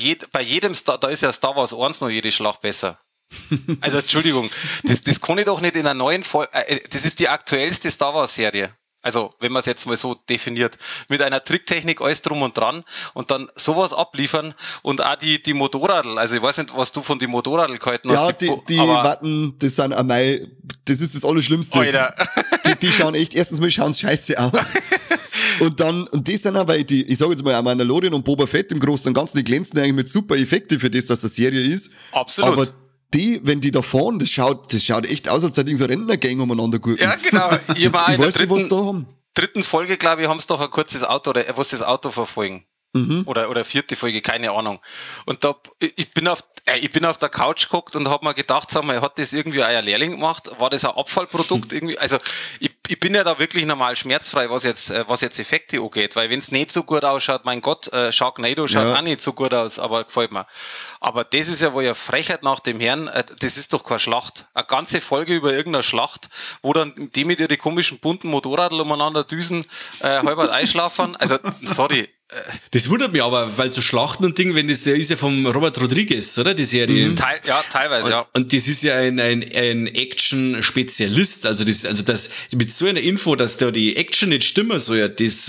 ist ja Star Wars 1 noch jede Schlacht besser. Also, Entschuldigung, das kann ich doch nicht in einer neuen Folge, das ist die aktuellste Star Wars Serie. Also, wenn man es jetzt mal so definiert, mit einer Tricktechnik, alles drum und dran und dann sowas abliefern und auch die Motorradl, also ich weiß nicht, was du von den Motorradl gehalten hast. Ja, die Watten, das sind am Mai, das ist das Allerschlimmste. Alter. Die schauen echt, erstens mal schauen sie scheiße aus. Und das sind auch, weil ich sage jetzt mal, auch Mandalorian und Boba Fett im Großen und Ganzen, die glänzen eigentlich mit super Effekten für das, dass das eine Serie ist. Absolut. Aber wenn die da fahren, das schaut echt aus, als hätten so Rentnergang umeinander gucken. Ja, genau. Ich weiß nicht, was da haben. Dritten Folge, glaube ich, haben sie doch ein kurzes Auto, oder was das Auto verfolgen. Oder 4. Folge, keine Ahnung. Und da, ich bin auf der Couch geguckt und habe mir gedacht, sag mal, hat das irgendwie ein Lehrling gemacht? War das ein Abfallprodukt irgendwie? Also, ich bin ja da wirklich normal schmerzfrei, was jetzt Effekte angeht, weil wenn es nicht so gut ausschaut, mein Gott, Sharknado schaut auch nicht so gut aus, aber gefällt mir. Aber das ist ja wohl eine Frechheit nach dem Herrn, das ist doch keine Schlacht. Eine ganze Folge über irgendeine Schlacht, wo dann die mit ihren komischen bunten Motorradl umeinander düsen, halbert einschlafen. Also, sorry. Das wundert mich aber, weil so Schlachten und Ding, der ist ja vom Robert Rodriguez, oder? Die Serie. Teilweise, ja. Und das ist ja ein Action-Spezialist. Also das mit so einer Info, dass da die Action nicht stimmen soll,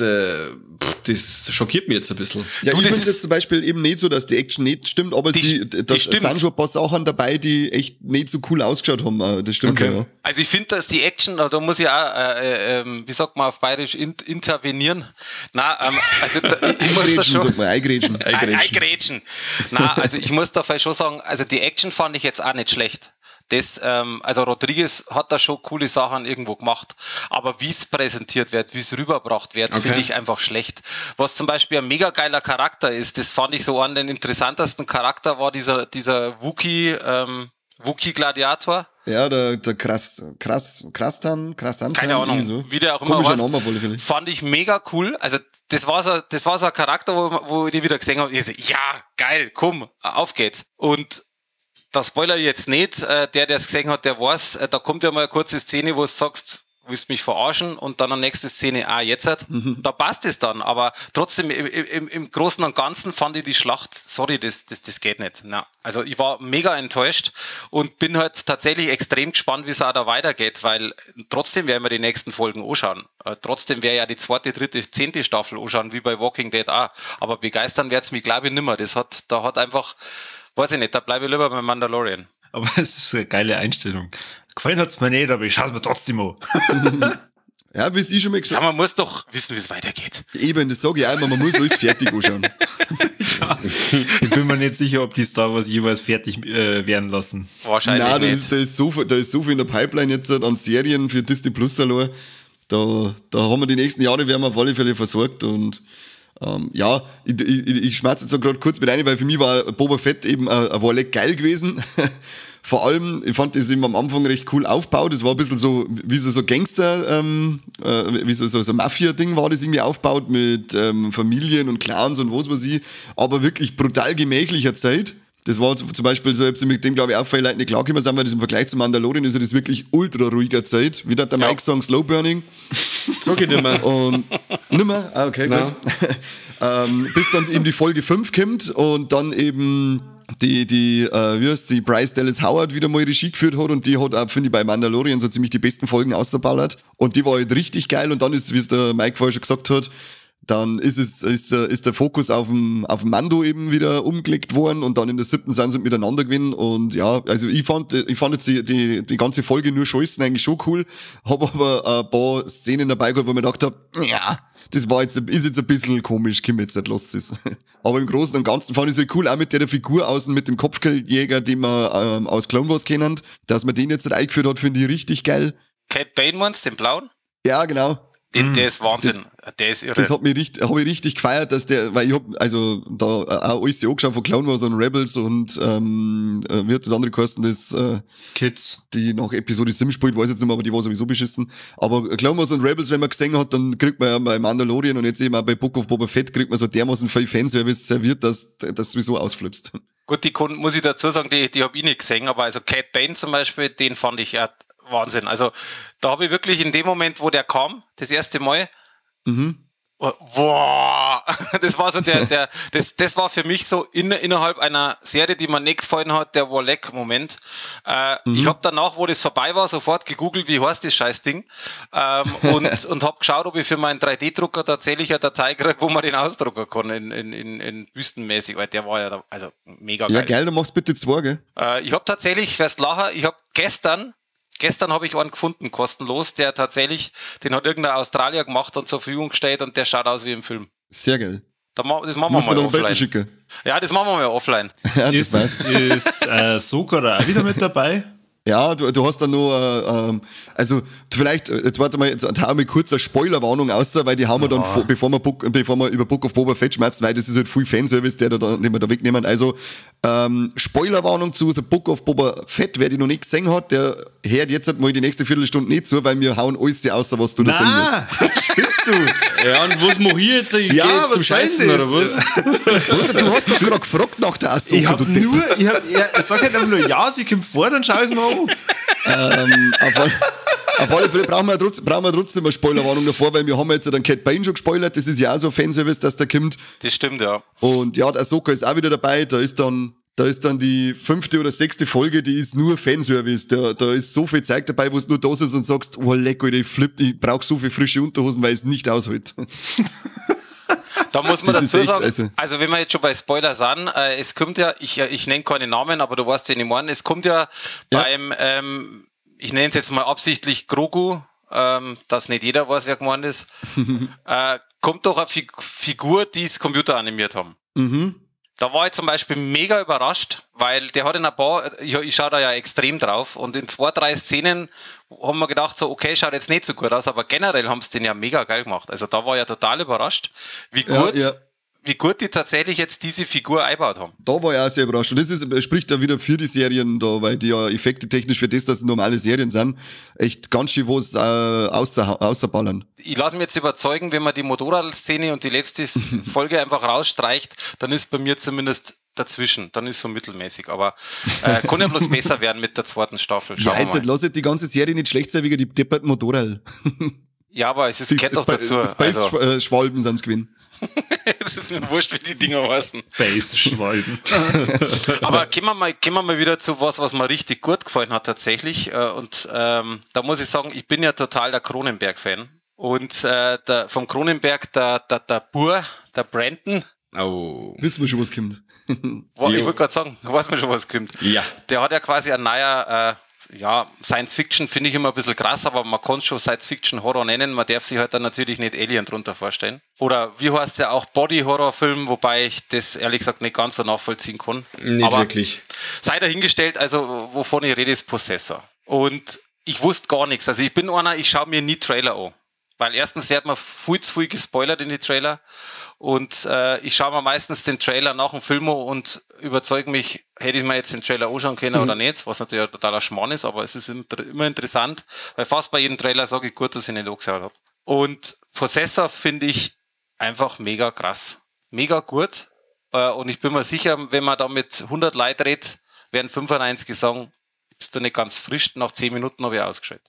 das schockiert mich jetzt ein bisschen. Ja, ich finde jetzt zum Beispiel eben nicht so, dass die Action nicht stimmt, aber es sind schon ein paar Sachen dabei, die echt nicht so cool ausgeschaut haben. Das stimmt, okay. Ja. Also ich finde, dass die Action, da muss ich auch, wie sagt man auf Bayerisch, intervenieren. Ich muss das schon... Eingrätschen. Nein, also ich muss dafür schon sagen, also die Action fand ich jetzt auch nicht schlecht. Also Rodriguez hat da schon coole Sachen irgendwo gemacht, aber wie es präsentiert wird, wie es rübergebracht wird, finde ich einfach schlecht. Was zum Beispiel ein mega geiler Charakter ist, das fand ich so an den interessantesten Charakter war dieser Wookie, Wookie Gladiator. Ja, der Krastan, Keine Ahnung, so. wie der auch immer Komischer heißt. Name auf alle Fälle. Fand ich mega cool. Also das war so ein Charakter, wo ich die wieder gesehen habe. Ich so, ja, geil, komm, auf geht's. Und da Spoiler jetzt nicht, der es gesehen hat, der weiß, da kommt ja mal eine kurze Szene, wo du sagst, willst mich verarschen, und dann eine nächste Szene, jetzt halt. Da passt es dann, aber trotzdem im Großen und Ganzen fand ich die Schlacht, sorry, das geht nicht. Na, also ich war mega enttäuscht und bin halt tatsächlich extrem gespannt, wie es auch da weitergeht, weil trotzdem werden wir die nächsten Folgen anschauen. Trotzdem wäre ja die 2., 3., 10. Staffel anschauen, wie bei Walking Dead auch. Aber begeistern wird's mich, glaube ich, nimmer. Da hat einfach, weiß ich nicht, da bleibe ich lieber beim Mandalorian. Aber es ist eine geile Einstellung. Gefallen hat's mir nicht, aber ich schaue es mir trotzdem an. Ja, wie ich schon mal Ja, gesagt man muss doch wissen, wie es weitergeht. eben, das sage ich auch immer, man muss alles fertig anschauen. Ja, ich bin mir nicht sicher, ob die Star Wars jeweils fertig werden lassen. Wahrscheinlich Nein, nicht. da ist so viel in der Pipeline jetzt an Serien für Disney Plus allein. Da haben wir die nächsten Jahre, werden wir auf alle Fälle versorgt, und ja, ich schmerze jetzt so gerade kurz mit rein, weil für mich war Boba Fett eben war leck geil gewesen. Vor allem, ich fand das eben am Anfang recht cool aufgebaut. Das war ein bisschen so, wie so Gangster, wie so Mafia-Ding war das irgendwie aufgebaut mit Familien und Clans und was weiß ich. Aber wirklich brutal gemächlicher Zeit. Das war zum Beispiel so, ich mit dem, glaube ich, auch viele Leute nicht klargekommen sind, weil das im Vergleich zu Mandalorian ist ja das wirklich ultra ruhiger Zeit. Wie der Mike sagen, Slow Burning. Sag ich nicht mehr. Und nimmer? Ah, okay, Nein. gut. Bis dann eben die Folge 5 kommt und dann eben die Bryce Dallas Howard wieder mal Regie geführt hat, und die hat auch, finde ich, bei Mandalorian so ziemlich die besten Folgen ausgeballert. Und die war halt richtig geil, und dann ist, wie es der Mike vorher schon gesagt hat, dann ist der Fokus auf dem Mando eben wieder umgelegt worden, und dann in der 7. sind sie miteinander gewinnen. Und ja, also ich fand jetzt die ganze Folge nur Scheißen eigentlich schon cool, habe aber ein paar Szenen dabei gehabt, wo ich mir gedacht habe, ja, das ist jetzt ein bisschen komisch, Kim, jetzt nicht, lasst es. Aber im Großen und Ganzen fand ich es halt cool, auch mit der Figur außen, mit dem Kopfgeldjäger, den wir aus Clone Wars kennen, dass man den jetzt eingeführt hat, finde ich richtig geil. Cat Bane meinst, den blauen? Ja, genau. Der ist Wahnsinn. Der ist irre. Das hab ich richtig gefeiert, dass weil ich hab also da auch alles angeschaut von Clone Wars und Rebels und wie hat das andere geheißen, das Kids. die nach Episode 7 spielt, weiß ich jetzt nicht mehr, aber die war sowieso beschissen. Aber Clone Wars und Rebels, wenn man gesehen hat, dann kriegt man ja bei Mandalorian und jetzt eben auch bei Book of Boba Fett kriegt man so dermaßen viel Fanservice serviert, dass das sowieso ausflippst. Gut, muss ich dazu sagen, die habe ich nicht gesehen, aber also Cat Bane zum Beispiel, den fand ich ja Wahnsinn. Also da habe ich wirklich in dem Moment, wo der kam, das erste Mal, boah, das war so das war für mich so innerhalb einer Serie, die mir nicht gefallen hat, der Warleck-Moment. Ich habe danach, wo das vorbei war, sofort gegoogelt, wie heißt das Scheißding, und habe geschaut, ob ich für meinen 3D-Drucker tatsächlich eine Datei kriege, wo man den ausdrucken kann in büstenmäßig, weil der war ja also mega geil. Ja, geil, dann mach's bitte 2, gell? Ich habe tatsächlich, wirst lachen, ich habe Gestern habe ich einen gefunden, kostenlos, der tatsächlich, den hat irgendein Australier gemacht und zur Verfügung gestellt, und der schaut aus wie im Film. Sehr geil. Das machen wir Muss man mal noch ein Bild offline. schicken. Ja, das machen wir mal offline. Ja, das passt. Ist Soka da auch wieder mit dabei? Ja, du hast dann nur, also vielleicht, jetzt warte mal, jetzt hauen wir kurz eine Spoilerwarnung aus, weil die haben wir dann, bevor wir über Book of Boba Fett schmerzen, weil das ist halt viel Fanservice, den wir da wegnehmen. Also, Spoilerwarnung zu The Book of Boba Fett, wer die noch nicht gesehen hat, der hört jetzt halt mal die nächste Viertelstunde nicht zu, weil wir hauen alles außer, was du da sehen wirst. Spinnst du? Ja, und was mach ich jetzt? Ich geh Ja, jetzt zum was Scheißen, soll oder das? Du was? hast doch gerade gefragt nach der Ahsoka, Ich du sag halt einfach nur, ja, sie kommt vor, dann schau ich es mir an. Auf alle Fälle brauchen wir trotzdem eine Spoilerwarnung davor, weil wir haben jetzt ja dann Cat Bane schon gespoilert, das ist ja auch so ein Fanservice, dass der kommt. Das stimmt, ja. Und ja, der Ahsoka ist auch wieder dabei, da ist dann die 5. oder 6. Folge, die ist nur Fanservice. Da ist so viel Zeug dabei, wo du nur da sitzt und sagst, oh leck, Alter, ich brauch so viel frische Unterhosen, weil ich es nicht aushält. Da muss man Das dazu ist echt, sagen, also wenn wir jetzt schon bei Spoiler sind, es kommt ja, ich nenne keine Namen, aber du weißt ja nicht morgen, es kommt ja beim, ich nenne es jetzt mal absichtlich Grogu, dass nicht jeder weiß, wer gemeint ist, kommt doch eine Figur, die es Computer animiert haben. Mhm. Da war ich zum Beispiel mega überrascht, weil der hat in ein paar, ich schaue da ja extrem drauf, und in 2, 3 Szenen haben wir gedacht, so okay, schaut jetzt nicht so gut aus, aber generell haben sie den ja mega geil gemacht. Also da war ich ja total überrascht, wie wie gut die tatsächlich jetzt diese Figur eingebaut haben. Da war ich auch sehr überrascht. Und das spricht da wieder für die Serien da, weil die ja effekte technisch für das, dass es normale Serien sind, echt ganz schön was außerballern. Ich lasse mich jetzt überzeugen, wenn man die Motorradszene und die letzte Folge einfach rausstreicht, dann ist bei mir zumindest dazwischen. Dann ist so mittelmäßig. Aber kann ja bloß besser werden mit der zweiten Staffel. Schauen wir mal. Lass jetzt die ganze Serie nicht schlecht sein wegen die depperten Motorrad. Ja, aber es gehört doch dazu. Space-Schwalben sind's gewesen. Das ist mir wurscht, wie die Dinger heißen. Space-Schwalben. Aber gehen wir mal wieder zu was mir richtig gut gefallen hat tatsächlich. Und da muss ich sagen, ich bin ja total der Cronenberg-Fan. Und vom Cronenberg, der Bur, der Brandon. Oh. Wissen wir schon, was kommt. Ich wollte gerade sagen, weiß man schon, was kommt. Ja. Der hat ja quasi ein neuer, Science-Fiction finde ich immer ein bisschen krass, aber man kann es schon Science-Fiction-Horror nennen. Man darf sich halt dann natürlich nicht Alien drunter vorstellen. Oder wie heißt es ja auch, Body-Horror-Film, wobei ich das ehrlich gesagt nicht ganz so nachvollziehen kann. Nicht aber wirklich. Sei dahingestellt, also wovon ich rede, ist Possessor. Und ich wusste gar nichts. Also ich schaue mir nie Trailer an. Weil erstens wird man viel zu viel gespoilert in die Trailer. Und ich schaue mir meistens den Trailer nach dem Film an und überzeuge mich, hätte ich mir jetzt den Trailer anschauen können oder nicht, was natürlich totaler Schmarrn ist, aber es ist immer interessant, weil fast bei jedem Trailer sage ich gut, dass ich nicht angeschaut habe. Und Possessor finde ich einfach mega krass. Mega gut. Und ich bin mir sicher, wenn man da mit 100 Leuten redet, werden 95 sagen, bist du nicht ganz frisch, nach 10 Minuten habe ich ausgeschaltet.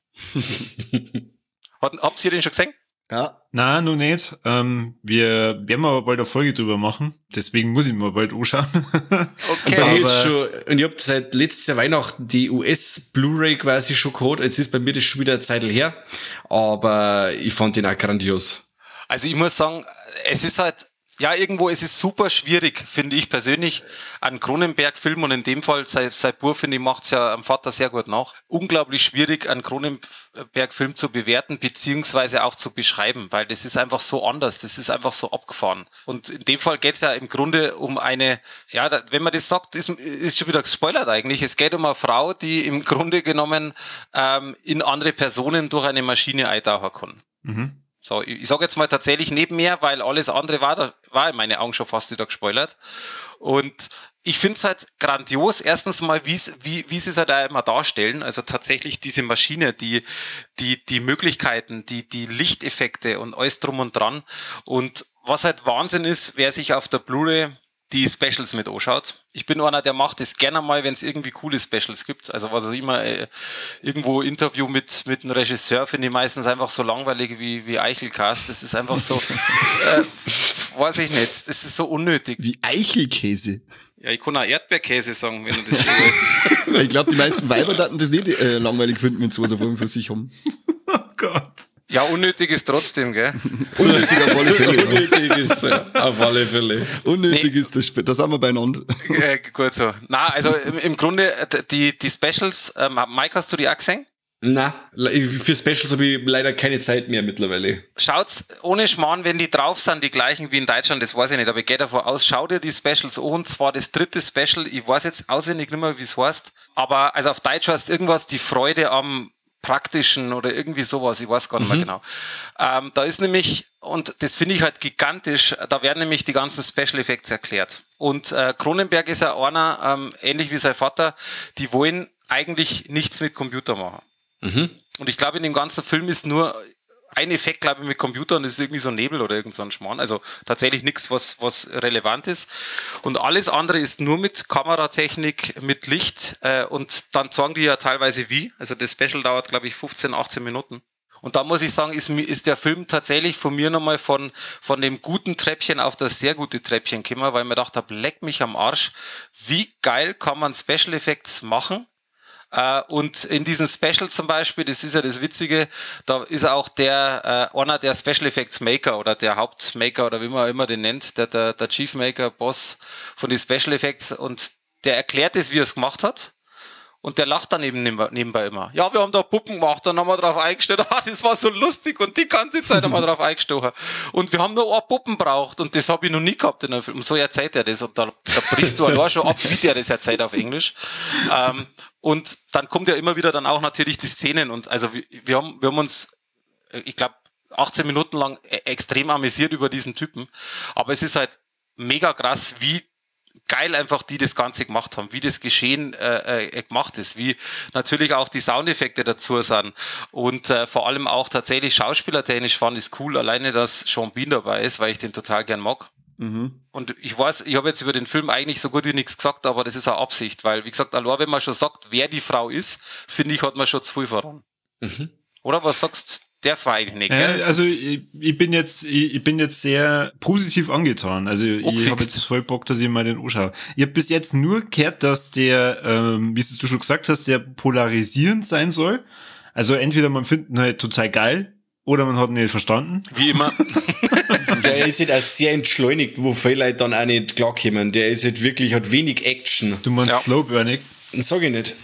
Habt ihr den schon gesehen? Ja. Nein, noch nicht. Wir werden aber bald eine Folge drüber machen. Deswegen muss ich mir bald anschauen. Okay. Bei mir ist schon, und ich habe seit letztes Jahr Weihnachten die US-Blu-ray quasi schon gehabt. Jetzt ist bei mir das schon wieder eine Zeit her. Aber ich fand den auch grandios. Also ich muss sagen, es ist halt, ja, irgendwo, es ist super schwierig, finde ich persönlich, einen Cronenberg-Film, und in dem Fall, sein Bub, finde ich, macht es ja am Vater sehr gut nach. Unglaublich schwierig, einen Cronenberg-Film zu bewerten, beziehungsweise auch zu beschreiben, weil das ist einfach so anders, das ist einfach so abgefahren. Und in dem Fall geht es ja im Grunde um eine, ja, wenn man das sagt, ist schon wieder gespoilert eigentlich. Es geht um eine Frau, die im Grunde genommen in andere Personen durch eine Maschine eintauchen kann. Mhm. So, ich sage jetzt mal tatsächlich nicht mehr, weil alles andere war in meinen Augen schon fast wieder gespoilert. Und ich finde es halt grandios, erstens mal, wie sie es halt auch immer darstellen, also tatsächlich diese Maschine, die Möglichkeiten, die Lichteffekte und alles drum und dran. Und was halt Wahnsinn ist, wer sich auf der Blu-ray die Specials mit anschaut. Ich bin einer, der macht das gerne mal, wenn es irgendwie coole Specials gibt. Also was auch immer, irgendwo Interview mit einem Regisseur finde ich meistens einfach so langweilig wie Eichelcast. Das ist einfach so, weiß ich nicht, das ist so unnötig. Wie Eichelkäse. Ja, ich kann auch Erdbeerkäse sagen, wenn du das schon willst. Ich glaube, die meisten Weiber hatten das nicht langweilig finden, wenn sie was auf jeden für sich haben. Oh Gott. Ja, unnötig ist trotzdem, gell? Unnötig auf alle Fälle. Unnötig ist auf alle Fälle. Unnötig ist das Spiel. Da sind wir beieinander. Gut so. Na, also im Grunde, die Specials, Mike, hast du die auch gesehen? Na, für Specials habe ich leider keine Zeit mehr mittlerweile. Schaut's ohne Schmarrn, wenn die drauf sind, die gleichen wie in Deutschland, das weiß ich nicht, aber ich gehe davon aus, schau dir die Specials an, und zwar das 3. Special, ich weiß jetzt auswendig nicht mehr, wie es heißt, aber also auf Deutsch heißt irgendwas, die Freude am Praktischen oder irgendwie sowas, ich weiß gar nicht mehr genau. Da ist nämlich, und das finde ich halt gigantisch, da werden nämlich die ganzen Special Effects erklärt. Und Cronenberg ist ja einer, ähnlich wie sein Vater, die wollen eigentlich nichts mit Computer machen. Mhm. Und ich glaube, in dem ganzen Film ist nur ein Effekt, glaube ich, mit Computer, und das ist irgendwie so Nebel oder irgend so ein Schmarrn. Also tatsächlich nichts, was relevant ist. Und alles andere ist nur mit Kameratechnik, mit Licht. Und dann zeigen die ja teilweise wie. Also das Special dauert, glaube ich, 15, 18 Minuten. Und da muss ich sagen, ist der Film tatsächlich von mir nochmal von dem guten Treppchen auf das sehr gute Treppchen gekommen, weil ich mir gedacht habe, leck mich am Arsch, wie geil kann man Special Effects machen? Und in diesem Special zum Beispiel, das ist ja das Witzige, da ist auch einer der Special Effects Maker oder der Hauptmaker oder wie man immer den nennt, der Chief Maker, Boss von den Special Effects, und der erklärt es, wie er es gemacht hat. Und der lacht dann eben nebenbei immer. Ja, wir haben da Puppen gemacht, dann haben wir drauf eingestellt. Das war so lustig, und die ganze Zeit haben wir drauf eingestochen. Und wir haben nur eine Puppen braucht, und das habe ich noch nie gehabt in einem Film. Und so erzählt er das, und da brichst du allein schon ab, wie der das erzählt auf Englisch. Und dann kommt ja immer wieder dann auch natürlich die Szenen, und also wir haben uns, ich glaube, 18 Minuten lang extrem amüsiert über diesen Typen. Aber es ist halt mega krass, wie geil einfach die das Ganze gemacht haben, wie das Geschehen gemacht ist, wie natürlich auch die Soundeffekte dazu sind und vor allem auch tatsächlich schauspielertechnisch fand ich es cool, alleine, dass Sean Bean dabei ist, weil ich den total gern mag. Und ich weiß, ich habe jetzt über den Film eigentlich so gut wie nichts gesagt, aber das ist eine Absicht, weil, wie gesagt, allein wenn man schon sagt, wer die Frau ist, finde ich, hat man schon zu viel verraten. Oder was sagst du? Der war eigentlich nicht, gell? Also ich bin jetzt sehr positiv angetan. Also ich habe jetzt voll Bock, dass ich mal den anschaue. Ich habe bis jetzt nur gehört, dass der, wie du schon gesagt hast, der polarisierend sein soll. Also entweder man findet ihn halt total geil oder man hat ihn nicht verstanden. Wie immer. Der ist halt auch sehr entschleunigt, wo viele Leute dann auch nicht klarkommen. Der ist halt wirklich, hat wenig Action. Du meinst Slowburning? Sag ich nicht.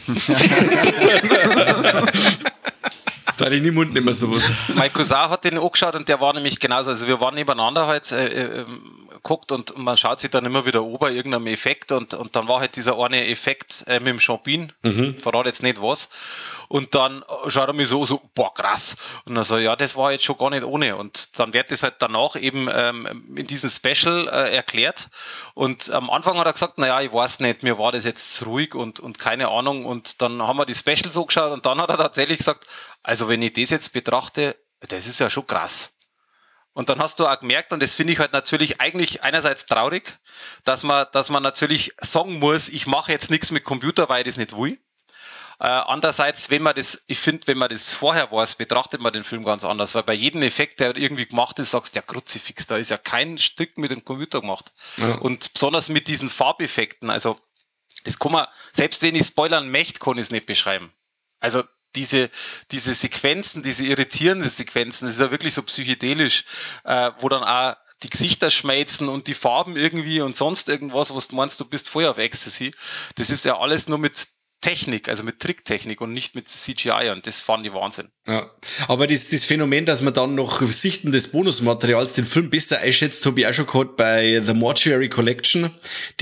Da hat ich nie Mund nicht mehr sowas. Mein Cousin hat den angeschaut und der war nämlich genauso. Also wir waren nebeneinander halt geguckt und man schaut sich dann immer wieder bei irgendeinem Effekt und dann war halt dieser eine Effekt mit dem Sean Bean, verrate jetzt nicht was. Und dann schaut er mich so, boah, krass. Und dann so, ja, das war jetzt schon gar nicht ohne. Und dann wird das halt danach eben in diesem Special erklärt. Und am Anfang hat er gesagt, naja, ich weiß nicht, mir war das jetzt ruhig und keine Ahnung. Und dann haben wir die Specials so geschaut und dann hat er tatsächlich gesagt, also wenn ich das jetzt betrachte, das ist ja schon krass. Und dann hast du auch gemerkt, und das finde ich halt natürlich eigentlich einerseits traurig, dass man natürlich sagen muss, ich mache jetzt nichts mit Computer, weil ich das nicht will. Andererseits, wenn man das vorher weiß, betrachtet man den Film ganz anders, weil bei jedem Effekt, der irgendwie gemacht ist, sagst du, ja, Kruzifix, da ist ja kein Stück mit dem Computer gemacht. Ja. Und besonders mit diesen Farbeffekten, also das kann man, selbst wenn ich spoilern möchte, kann ich es nicht beschreiben. Also diese Sequenzen, diese irritierenden Sequenzen, das ist ja wirklich so psychedelisch, wo dann auch die Gesichter schmelzen und die Farben irgendwie und sonst irgendwas, was du meinst, du bist voll auf Ecstasy. Das ist ja alles nur mit Technik, also mit Tricktechnik und nicht mit CGI und das fand ich Wahnsinn. Ja, aber das Phänomen, dass man dann noch Sichten des Bonusmaterials den Film besser einschätzt, habe ich auch schon gehabt bei The Mortuary Collection,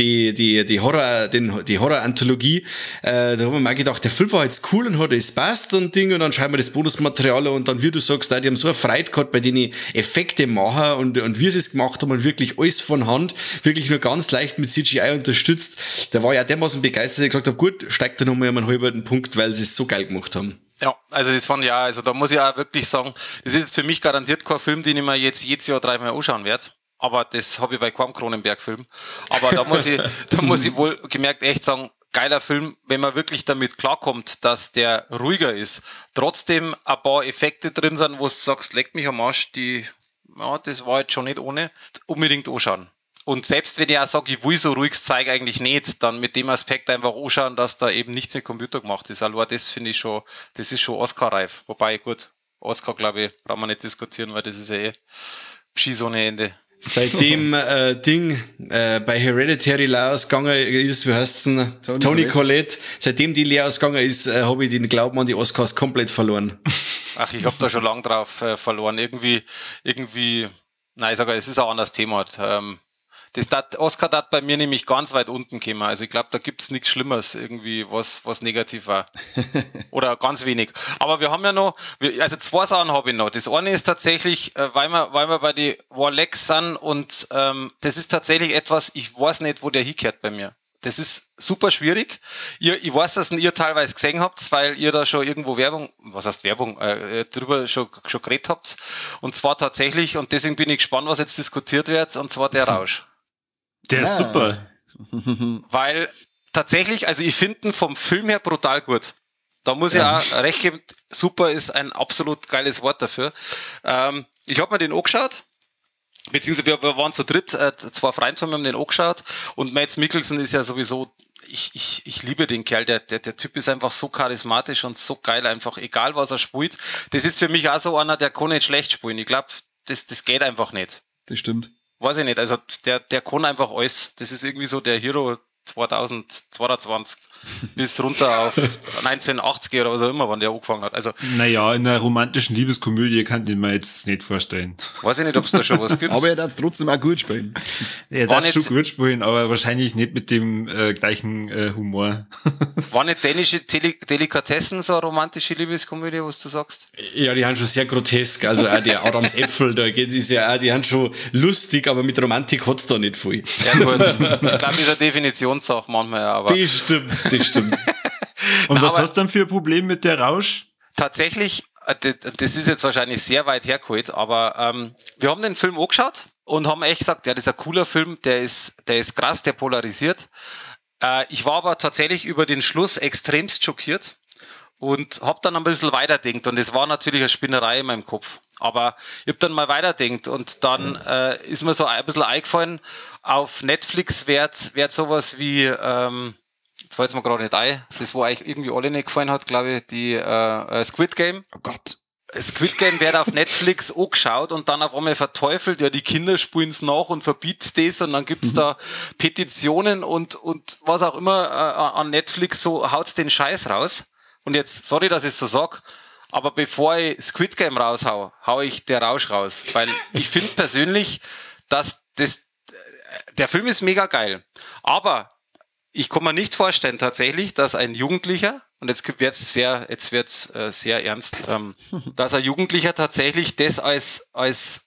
die Horror-Anthologie. Da haben wir mal gedacht, der Film war jetzt cool und hat es passt und Ding und dann schreiben wir das Bonusmaterial und dann, wie du sagst, die haben so eine Freude gehabt bei denen Effekte machen und wie sie es gemacht haben und wirklich alles von Hand, wirklich nur ganz leicht mit CGI unterstützt. Da war ja dermaßen begeistert, dass ich gesagt habe, gut, steigt da nochmal um einen halben Punkt, weil sie es so geil gemacht haben. Ja, also das fand ich auch, also da muss ich auch wirklich sagen, das ist jetzt für mich garantiert kein Film, den ich mir jetzt jedes Jahr 3-mal anschauen werde. Aber das habe ich bei keinem Cronenberg-Film. Aber da muss ich wohl gemerkt echt sagen, geiler Film, wenn man wirklich damit klarkommt, dass der ruhiger ist. Trotzdem ein paar Effekte drin sind, wo du sagst, leck mich am Arsch, das war jetzt schon nicht ohne, unbedingt anschauen. Und selbst wenn ich auch sage, ich will so ruhig zeigen, eigentlich nicht, dann mit dem Aspekt einfach anschauen, dass da eben nichts mit Computer gemacht ist. Also das finde ich schon, das ist schon Oscar-reif. Wobei, gut, Oscar, glaube ich, brauchen wir nicht diskutieren, weil das ist ja eh Schieß ohne Ende. Seitdem bei Hereditary leer ausgegangen ist, wie heißt es Toni Collette, seitdem die leer ausgegangen ist, habe ich den Glauben an die Oscars komplett verloren. Ach, ich habe da schon lange drauf verloren. Irgendwie, nein, ich sage, es ist ein anderes Thema. Oscar hat bei mir nämlich ganz weit unten gekommen. Also ich glaube, da gibt's nichts Schlimmeres irgendwie, was negativ war. Oder ganz wenig. Aber wir haben ja noch, also zwei Sachen habe ich noch. Das eine ist tatsächlich, weil wir bei die Warlex sind und das ist tatsächlich etwas, ich weiß nicht, wo der hinkehrt bei mir. Das ist super schwierig. Ich weiß, dass ihr teilweise gesehen habt, weil ihr da schon irgendwo drüber schon geredet habt. Und zwar tatsächlich, und deswegen bin ich gespannt, was jetzt diskutiert wird, und zwar der Rausch. Der ist super. Weil tatsächlich, also ich finde ihn vom Film her brutal gut. Da muss ich auch recht geben, super ist ein absolut geiles Wort dafür. Ich habe mir den angeschaut, beziehungsweise wir waren zu dritt, zwei Freunde von mir haben den angeschaut und Mads Mikkelsen ist ja sowieso, ich liebe den Kerl, der Typ ist einfach so charismatisch und so geil, einfach egal was er spielt. Das ist für mich auch so einer, der kann nicht schlecht spielen. Ich glaube, das geht einfach nicht. Das stimmt. Weiß ich nicht, also der kann einfach alles. Das ist irgendwie so der Hero, 2022 bis runter auf 1980 oder was auch immer, wann der angefangen hat. Also, naja, in einer romantischen Liebeskomödie kann ich mir jetzt nicht vorstellen. Weiß ich nicht, ob es da schon was gibt. Aber er darf trotzdem auch gut spielen. Er darf schon gut spielen, aber wahrscheinlich nicht mit dem gleichen Humor. War nicht dänische Delikatessen so eine romantische Liebeskomödie, was du sagst? Ja, die haben schon sehr grotesk. Also auch der Adams Äpfel, da geht es ja auch, die haben schon lustig, aber mit Romantik hat's da nicht viel. Ja gut, das glaube ich ist eine Definitionssache manchmal, ja. Aber Das stimmt. Und was hast du dann für ein Problem mit der Rausch? tatsächlich, das ist jetzt wahrscheinlich sehr weit hergeholt, aber wir haben den Film angeschaut und haben echt gesagt, ja, das ist ein cooler Film, der ist krass, der polarisiert. Ich war aber tatsächlich über den Schluss extremst schockiert und habe dann ein bisschen weiterdenkt und es war natürlich eine Spinnerei in meinem Kopf. Aber ich habe dann mal weiterdenkt und dann ist mir so ein bisschen eingefallen, auf Netflix wird sowas wie, jetzt fällt es mir gerade nicht ein, das wo eigentlich irgendwie alle nicht gefallen hat, glaube ich, die Squid Game. Oh Gott. Squid Game wird auf Netflix angeschaut und dann auf einmal verteufelt, ja, die Kinder spulen es nach und verbietet das und dann gibt's da Petitionen und was auch immer an Netflix, so haut's den Scheiß raus. Und jetzt, sorry, dass ich so sag, aber bevor ich Squid Game raushau, hau ich der Rausch raus. Weil ich finde persönlich, dass der Film ist mega geil. Aber ich kann mir nicht vorstellen tatsächlich, dass ein Jugendlicher, und jetzt wird's sehr ernst, dass ein Jugendlicher tatsächlich das als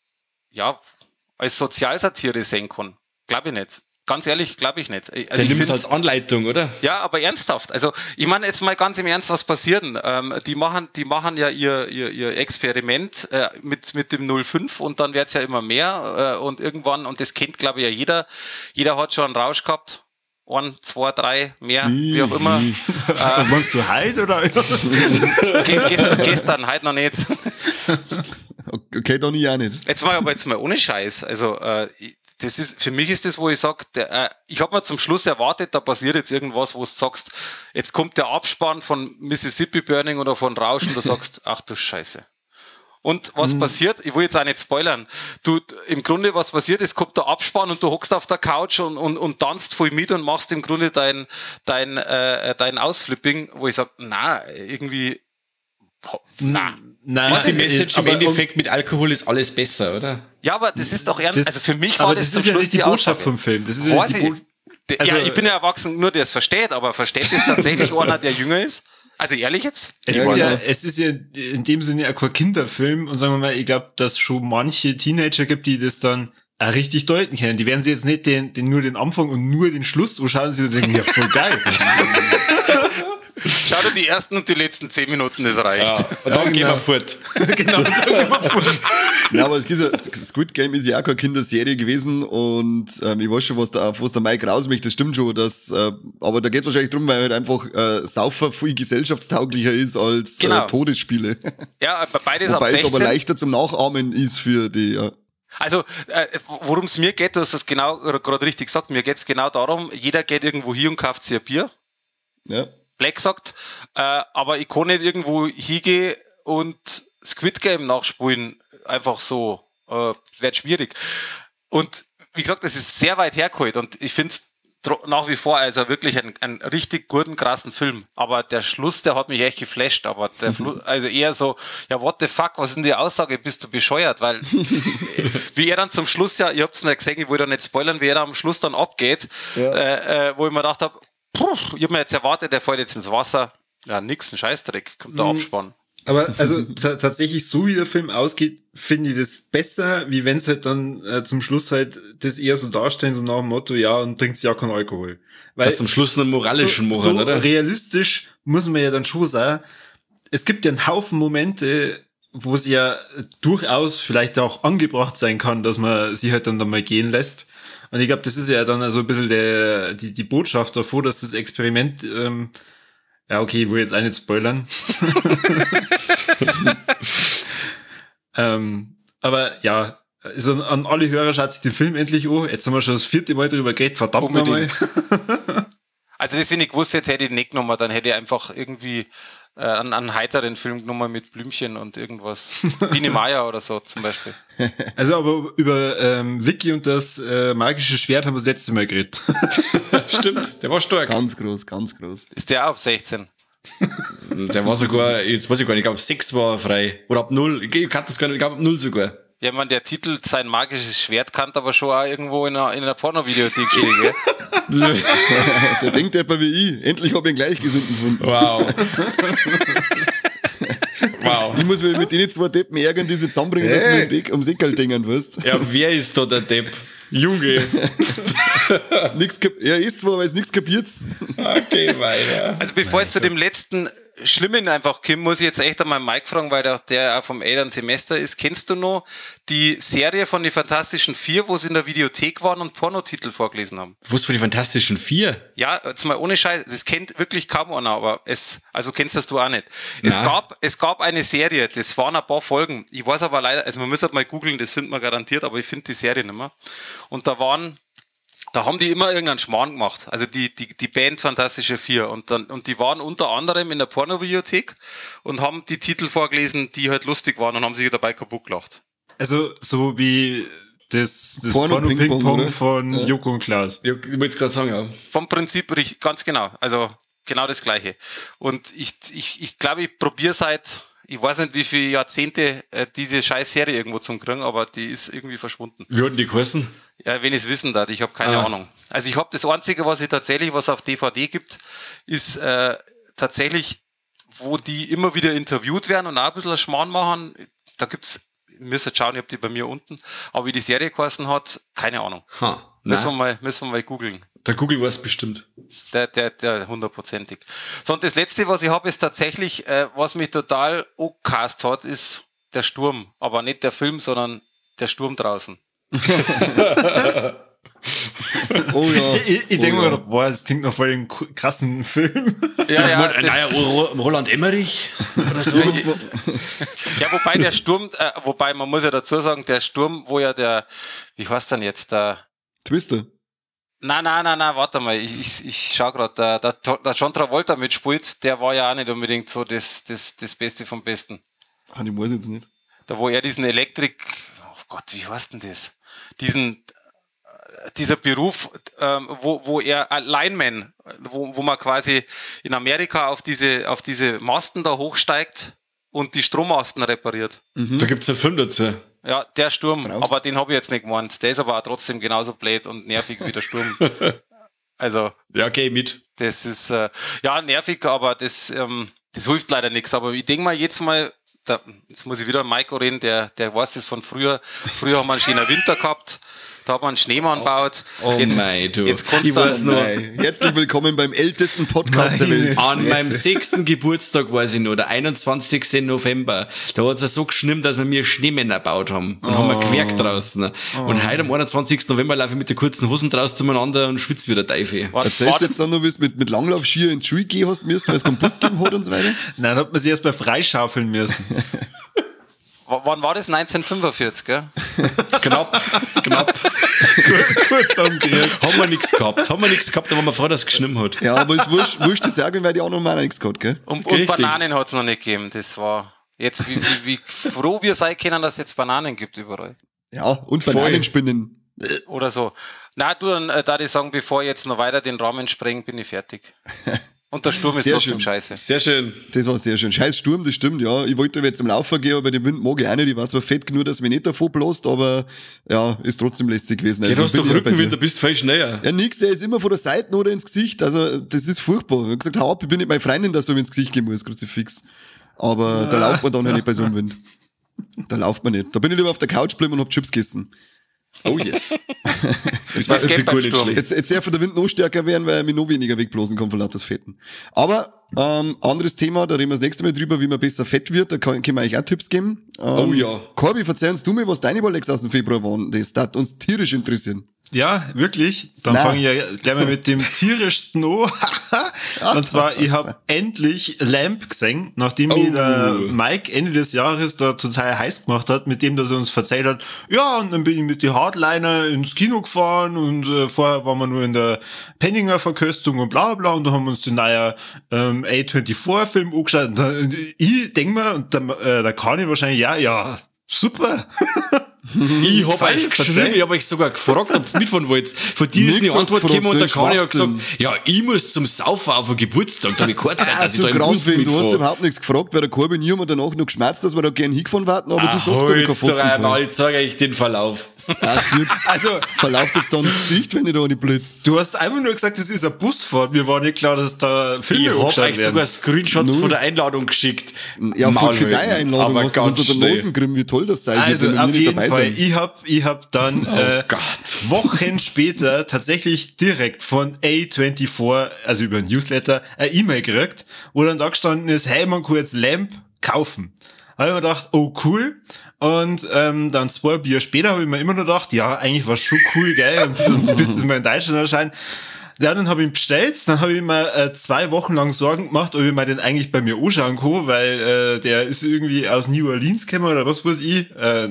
Sozialsatire sehen kann. Glaube ich nicht. Ganz ehrlich, glaube ich nicht. Also Der nimmt es als Anleitung, oder? ja, aber ernsthaft. Also ich meine jetzt mal ganz im Ernst, was passiert denn? Die machen ja ihr Experiment mit dem 05 und dann wird's ja immer mehr und irgendwann, und das kennt glaube ich ja jeder hat schon einen Rausch gehabt. 1, 2, 3, mehr, wie auch immer. Meinst du heute oder? Gestern, heute noch nicht. Okay, dann ich auch nicht. Jetzt mal ohne Scheiß. Also für mich ist das, wo ich sage, ich habe mir zum Schluss erwartet, da passiert jetzt irgendwas, wo du sagst, jetzt kommt der Abspann von Mississippi Burning oder von Rausch und du sagst, ach du Scheiße. Und was passiert? Ich will jetzt auch nicht spoilern. Im Grunde, was passiert, es kommt der Abspann und du hockst auf der Couch und tanzt voll mit und machst im Grunde dein Ausflipping, wo ich sage, irgendwie, Nein, Ist die Message im Endeffekt, mit Alkohol ist alles besser, oder? Ja, aber das ist doch ernst. Das, Also für mich war das zum ja Schluss nicht die die Botschaft Aussage. vom Film. Das ist ja Weiß die ich. Also- Ja, ich bin ja erwachsen, nur der es versteht, aber versteht es tatsächlich einer, der jünger ist? Also ehrlich jetzt? Es ist ja in dem Sinne ja kein Kinderfilm und sagen wir mal, ich glaube, dass schon manche Teenager gibt, die das dann auch richtig deuten können. Die werden sich jetzt nicht nur den Anfang und nur den Schluss so schauen, sie denken, ja, voll geil. Schau dir die ersten und die letzten 10 Minuten, das reicht. Ja. Und dann gehen wir fort. Genau, dann gehen wir fort. Ja, aber Squid Game ist ja auch keine Kinderserie gewesen und ich weiß schon, was der Mike raus möchte, das stimmt schon, aber da geht es wahrscheinlich drum, weil halt einfach Saufer viel gesellschaftstauglicher ist als Genau. Todesspiele. Ja, beides ab Wobei es 16. aber leichter zum Nachahmen ist für die, ja. Also, worum es mir geht, du hast es genau gerade richtig gesagt, mir geht es genau darum, jeder geht irgendwo hin und kauft sich ein Bier. Ja. Black sagt, aber ich kann nicht irgendwo hingehen und Squid Game nachspulen, einfach so, wird schwierig. Und wie gesagt, das ist sehr weit hergeholt und ich finde es nach wie vor also wirklich einen richtig guten, krassen Film. Aber der Schluss, der hat mich echt geflasht, aber also eher so, ja, what the fuck, was ist denn die Aussage, bist du bescheuert? Weil, wie er dann zum Schluss, ja, ihr habt es nicht gesehen, ich wollte da nicht spoilern, wie er dann am Schluss dann abgeht, wo ich mir gedacht habe, ich habe mir jetzt erwartet, der fällt jetzt ins Wasser. Ja, nix, ein Scheißdreck, kommt der Abspann. Aber also tatsächlich, so wie der Film ausgeht, finde ich das besser, wie wenn es halt dann zum Schluss halt das eher so darstellen, so nach dem Motto, ja, und trinkt ja keinen Alkohol. Weil Das zum Schluss einen moralischen so machen, oder? realistisch muss man ja dann schon sagen, es gibt ja einen Haufen Momente, wo es ja durchaus vielleicht auch angebracht sein kann, dass man sie halt dann mal gehen lässt. Und ich glaube, das ist ja dann also ein bisschen die Botschaft davor, dass das Experiment, ja okay, ich will jetzt auch nicht spoilern. Aber ja, also an alle Hörer, schaut sich den Film endlich an. Jetzt haben wir schon das 4. Mal drüber geredet, verdammt nochmal. Also das, wenn ich gewusst hätte, hätte ich nicht genommen, dann hätte ich einfach irgendwie einen heiteren Film genommen mit Blümchen und irgendwas. Biene Meier oder so zum Beispiel. Also aber über Vicky und das magische Schwert haben wir das letzte Mal geredet. Stimmt, der war stark. Ganz groß, ganz groß. Ist der auch ab 16? Der war sogar, jetzt weiß ich gar nicht, ich glaube 6 war er frei. Oder ab 0. Ich kann das gar nicht, ich glaube ab 0 sogar. Ja, man, der Titel, sein magisches Schwert, kann aber schon auch irgendwo in einer Pornovideothek stehen, gell? Der denkt etwa wie ich. Endlich habe ich einen Gleichgesinnten gefunden. Wow. Wow. Ich muss mich mit denen zwei Deppen ärgern, die sie zusammenbringen, dass wir ums Eckerl denken, weißt Ja, wer ist da der Depp? Junge. Er ist zwar, weil es nichts kapiert. Okay, weiter. Also bevor ich zu dem letzten Schlimmen einfach komme, muss ich jetzt echt einmal Mike fragen, weil der auch vom Elternsemester ist. Kennst du noch die Serie von den Fantastischen Vier, wo sie in der Videothek waren und Pornotitel vorgelesen haben? Was für die Fantastischen Vier? Ja, jetzt mal ohne Scheiß, das kennt wirklich kaum einer, aber also kennst das du auch nicht. Nein. Es gab eine Serie, das waren ein paar Folgen. Ich weiß aber leider, also man muss halt mal googeln, das findet man garantiert, aber ich finde die Serie nicht mehr. Und da haben die immer irgendeinen Schmarrn gemacht. Also die Band Fantastische Vier. Und die waren unter anderem in der Pornovideothek und haben die Titel vorgelesen, die halt lustig waren und haben sich dabei kaputt gelacht. Also so wie das Porno-Ping-Pong, Porno-Ping-Pong oder? von Joko und Klaas. Ja, ich wollte es gerade sagen, ja. Vom Prinzip ganz genau. Also genau das Gleiche. Und ich glaube, ich probiere seit, ich weiß nicht wie viele Jahrzehnte, diese scheiß Serie irgendwo zum kriegen, aber die ist irgendwie verschwunden. Wie hatten die geheißen? Ja, wenn ich es wissen darf, ich habe keine Ahnung. Also ich habe das Einzige, was auf DVD gibt, ist tatsächlich, wo die immer wieder interviewt werden und auch ein bisschen einen Schmarrn machen. Da gibt's, ich muss jetzt schauen, ich habe die bei mir unten, aber wie die Serie geheißen hat, keine Ahnung. Müssen wir mal googeln. Der Google weiß bestimmt. Der hundertprozentig. So, und das Letzte, was ich habe, ist tatsächlich, was mich total angecast hat, ist der Sturm. Aber nicht der Film, sondern der Sturm draußen. Oh ja. Ich denke mir, boah, das klingt noch voll den krassen Film. Ja, Roland Emmerich oder so. Ja, wobei der Sturm, wobei man muss ja dazu sagen, der Sturm, wo ja wie heißt denn jetzt, Twister. Nein, warte mal, ich schau gerade, der John Travolta mitspielt, der war ja auch nicht unbedingt so das Beste vom Besten. Ich weiß jetzt nicht. Da wo er diesen oh Gott, wie heißt denn das? Dieser Beruf, wo er Lineman, wo man quasi in Amerika auf diese Masten da hochsteigt und die Strommasten repariert. Da gibt's einen Film dazu. Ja, der Sturm, aber den habe ich jetzt nicht gemeint. Der ist aber auch trotzdem genauso blöd und nervig wie der Sturm. Also. Ja, geh mit. Das ist, nervig, aber das hilft leider nichts. Aber ich denke mal, jetzt muss ich wieder an Maiko reden, der weiß das von früher. Früher haben wir einen schönen Winter gehabt. Da hat man einen Schneemann gebaut. Jetzt kannst ich weiß noch. Herzlich willkommen beim ältesten Podcast der Welt. An meinem 6. Geburtstag, weiß ich noch, der 21. November, da hat es so geschnimmt, dass wir mir Schneemänner gebaut haben. Und haben wir gewerkt draußen. Und heute am 21. November laufe ich mit den kurzen Hosen draußen zueinander und schwitze wieder Teufel. Erzählst du jetzt dann noch, wie es mit Langlaufskier ins Schule gehen hast müssen, weil es keinen Bus gegeben hat und so weiter? Nein, da hat man sich erst mal freischaufeln müssen. Wann war das? 1945, gell? Knapp. Kurz umgekehrt. Haben wir nichts gehabt, da waren wir froh, dass es geschnitten hat. Ja, aber es wurscht das sagen, weil die anderen mal nichts gehabt, gell? Und Richtig. Bananen hat es noch nicht gegeben. Das war jetzt, wie froh wir sein können, dass es jetzt Bananen gibt überall. Ja, und Bananenspinnen. Oder so. Na, dann da ich sagen, bevor ich jetzt noch weiter den Rahmen spreng, bin ich fertig. Und der Sturm ist Sehr trotzdem schön. scheiße. Sehr schön. Das war sehr schön. Scheiß Sturm, das stimmt, ja. Ich wollte jetzt zum Laufen gehen, aber den Wind mag ich auch nicht. Ich war zwar fett genug, dass mich nicht davon bläst, aber ja, ist trotzdem lästig gewesen. Jetzt hast du bin doch ich ja bei Rückenwind, dir. du bist viel schneller. Ja, nix, der ist immer von der Seite oder ins Gesicht. Also, das ist furchtbar. Ich hab gesagt, hau ab, ich bin nicht meine Freundin, dass so ins Gesicht gehen muss, Kruzifix. Aber da lauft man dann halt nicht bei so einem Wind. Da lauft man nicht. Da bin ich lieber auf der Couch geblieben und hab Chips gegessen. Oh yes. Das geht beim Sturm. Jetzt darf der Wind noch stärker werden, weil er mich noch weniger wegblasen kann von lauter Fetten. Aber, anderes Thema, da reden wir das nächste Mal drüber, wie man besser fett wird. Da können wir euch auch Tipps geben. Oh ja. Corby, verzeih uns du mir, was deine Rolex aus dem Februar waren. Das hat uns tierisch interessieren. Ja, wirklich. Dann fange ich ja gleich mal mit dem tierischsten an. Und zwar, ich habe endlich Lamp gesehen, nachdem mir der Mike Ende des Jahres da total heiß gemacht hat, mit dem, dass er uns erzählt hat, ja, und dann bin ich mit die Hardliner ins Kino gefahren und vorher waren wir nur in der Penninger Verköstung und bla bla und da haben wir uns den neuen A24-Film angeschaut. Und ich denke mir, und da kann ich wahrscheinlich, ja, super. Ich hab euch geschrieben, ich hab euch sogar gefragt, ob ihr mitfahren wollt. Von dir ist eine Antwort gekommen und der Kani hat gesagt, ja, ich muss zum Saufen auf den Geburtstag, da habe ich keine Zeit, dass ich da im Bus mitfahre. Du hast überhaupt nichts gefragt, weil der Korbi und ich haben danach noch geschmerzt, dass wir da gern hingefahren werden, aber du sagst da kein Fotzen. Ich zeige euch den Verlauf. Also, verlauft das dann ins Gesicht, wenn ich da nicht blitzt? Du hast einfach nur gesagt, das ist eine Busfahrt. Mir war nicht klar, dass da Filme angeschaut werden. Ich hab euch sogar Screenshots von der Einladung geschickt. Ja, für deine Einladung hast du unter der Nosengrimm, wie toll das sei. Also, auf jeden Fall. Ich hab dann, Wochen später tatsächlich direkt von A24, also über ein Newsletter, eine E-Mail gekriegt, wo dann da gestanden ist, hey, man kann jetzt Lamp kaufen. Habe ich mir gedacht, oh cool. Und dann 2 Bier später habe ich mir immer noch gedacht, ja, eigentlich war es schon cool, gell, und bis das mal in Deutschland erscheint. Ja, dann habe ich ihn bestellt, dann habe ich mir 2 Wochen lang Sorgen gemacht, ob ich mir den eigentlich bei mir anschauen kann, weil der ist irgendwie aus New Orleans gekommen oder was weiß ich.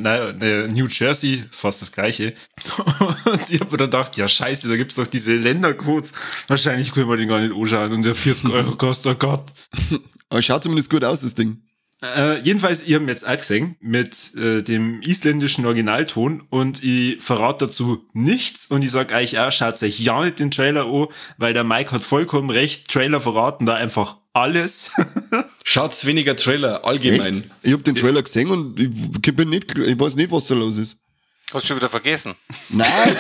New Jersey, fast das gleiche. Und ich habe mir dann gedacht, ja scheiße, da gibt's doch diese Ländercodes. Wahrscheinlich können wir den gar nicht anschauen und der 40 € kostet, oh Gott. Aber schaut zumindest gut aus, das Ding. Jedenfalls, ich habe ihn jetzt auch gesehen mit dem isländischen Originalton und ich verrate dazu nichts und ich sag euch auch, schaut euch ja nicht den Trailer an, weil der Mike hat vollkommen recht, Trailer verraten da einfach alles. Schaut's weniger Trailer, allgemein. Echt? Ich habe den Trailer gesehen und ich weiß nicht, was da los ist. Hast du schon wieder vergessen? Nein,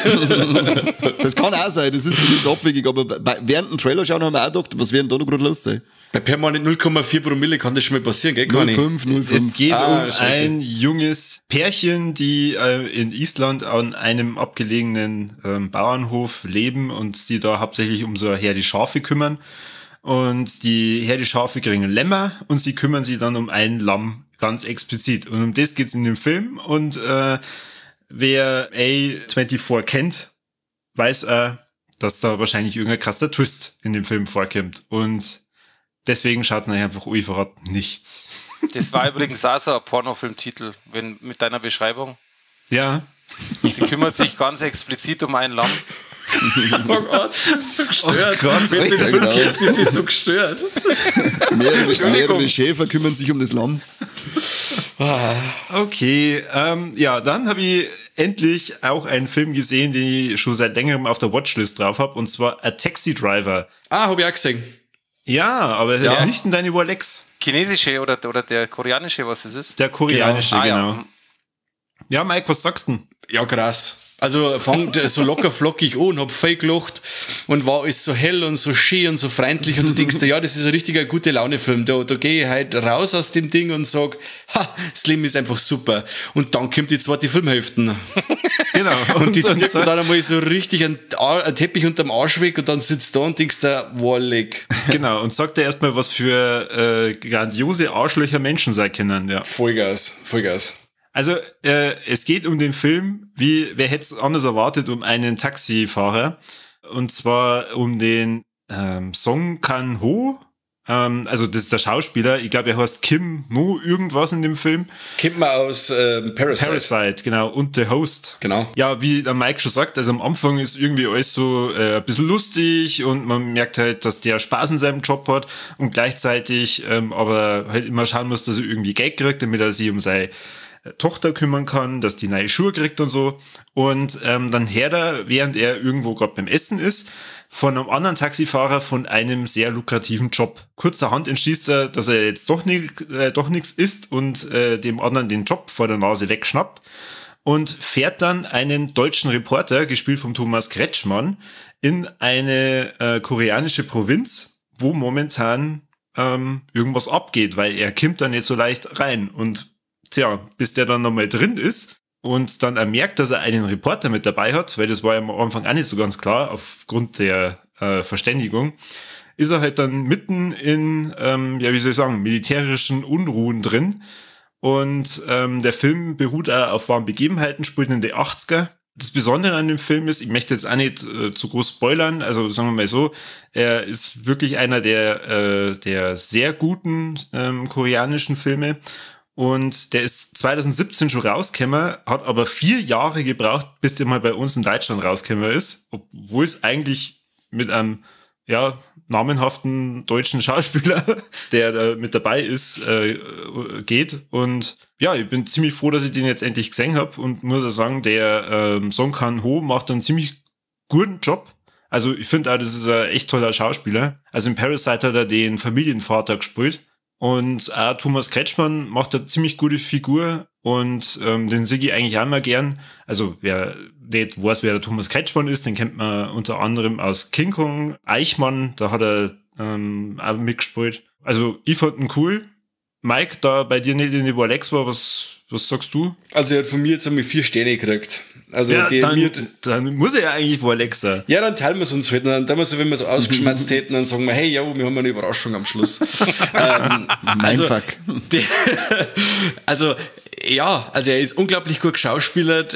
das kann auch sein, das ist jetzt abwegig, aber während dem Trailer schauen haben wir auch gedacht, was werden da noch gerade los sein? Bei permanent 0,4 Promille kann das schon mal passieren, gell, Conny? 0,5. Es geht ein junges Pärchen, die in Island an einem abgelegenen Bauernhof leben und sie da hauptsächlich um so eine Herde Schafe kümmern. Und die Herde Schafe kriegen Lämmer und sie kümmern sich dann um ein Lamm ganz explizit. Und um das geht's in dem Film und wer A24 kennt, weiß dass da wahrscheinlich irgendein krasser Twist in dem Film vorkommt. Und deswegen schaut euch einfach an, ich verrate nichts. Das war übrigens auch so ein Pornofilmtitel, mit deiner Beschreibung. Ja. Sie kümmert sich ganz explizit um ein Lamm. Oh Gott, das ist so gestört. Oh Gott, wenn du den Film kennst, ist das so gestört. Mehrere Schäfer kümmern sich um das Lamm. Okay, dann habe ich endlich auch einen Film gesehen, den ich schon seit längerem auf der Watchlist drauf habe, und zwar A Taxi Driver. Habe ich auch gesehen. Ja, aber das ist nicht in deine Rolex. Chinesische oder der koreanische, was das ist? Der koreanische, genau. Ja. Ja, Mike, was sagst du denn? Ja, krass. Also fangt so locker flockig an, hab voll gelacht und war alles so hell und so schön und so freundlich und du denkst dir, ja, das ist ein richtiger gute Laune-Film. Da gehe ich halt raus aus dem Ding und sag, das Leben ist einfach super. Und dann kommt die zweite Filmhälfte. Genau. Und die zieht dann einmal so richtig einen Teppich unterm Arsch weg und dann sitzt da und denkst dir, wallig. Genau, und sagt dir erstmal, was für grandiose Arschlöcher Menschen sein können. Ja. Vollgas. Also, es geht um den Film, wer hätte es anders erwartet, um einen Taxifahrer. Und zwar um den Song Kang-ho. Also, das ist der Schauspieler. Ich glaube, er heißt Kim No irgendwas in dem Film. Kennt man aus Parasite. Parasite, genau. Und The Host. Genau. Ja, wie der Mike schon sagt, also am Anfang ist irgendwie alles so ein bisschen lustig und man merkt halt, dass der Spaß in seinem Job hat und gleichzeitig aber halt immer schauen muss, dass er irgendwie Geld kriegt, damit er sich um seine Tochter kümmern kann, dass die neue Schuhe kriegt und so. Und dann hört er, während er irgendwo gerade beim Essen ist, von einem anderen Taxifahrer von einem sehr lukrativen Job. Kurzerhand entschließt er, dass er jetzt doch nichts isst und dem anderen den Job vor der Nase wegschnappt und fährt dann einen deutschen Reporter, gespielt von Thomas Kretschmann, in eine koreanische Provinz, wo momentan irgendwas abgeht, weil er kommt da nicht so leicht rein. Und bis der dann nochmal drin ist und dann er merkt, dass er einen Reporter mit dabei hat, weil das war ja am Anfang auch nicht so ganz klar, aufgrund der Verständigung, ist er halt dann mitten in, militärischen Unruhen drin. Und der Film beruht auch auf wahren Begebenheiten, spielt in den 80er. Das Besondere an dem Film ist, ich möchte jetzt auch nicht zu groß spoilern, also sagen wir mal so, er ist wirklich einer der sehr guten koreanischen Filme und der ist 2017 schon rausgekommen, hat aber 4 Jahre gebraucht, bis der mal bei uns in Deutschland rausgekommen ist, obwohl es eigentlich mit einem namenhaften deutschen Schauspieler, der da mit dabei ist, geht. Und ja, ich bin ziemlich froh, dass ich den jetzt endlich gesehen habe und muss auch sagen, der Song Kang-ho macht einen ziemlich guten Job. Also ich finde auch, das ist ein echt toller Schauspieler. Also in Parasite hat er den Familienvater gespielt. Und auch Thomas Kretschmann macht eine ziemlich gute Figur und den sehe ich eigentlich auch mal gern. Also wer nicht weiß, wer der Thomas Kretschmann ist, den kennt man unter anderem aus King Kong, Eichmann, da hat er auch mitgespielt. Also ich fand ihn cool. Mike, da bei dir nicht in die Alex war, was sagst du? Also er hat von mir jetzt einmal 4 Sterne gekriegt. Also ja, dann muss er ja eigentlich wo Alex sein. Ja, dann teilen wir es uns halt. Dann wir so, wenn wir so ausgeschmerzt hätten, dann sagen wir, hey, ja, wir haben eine Überraschung am Schluss. Mindfuck. Also er ist unglaublich gut geschauspielert.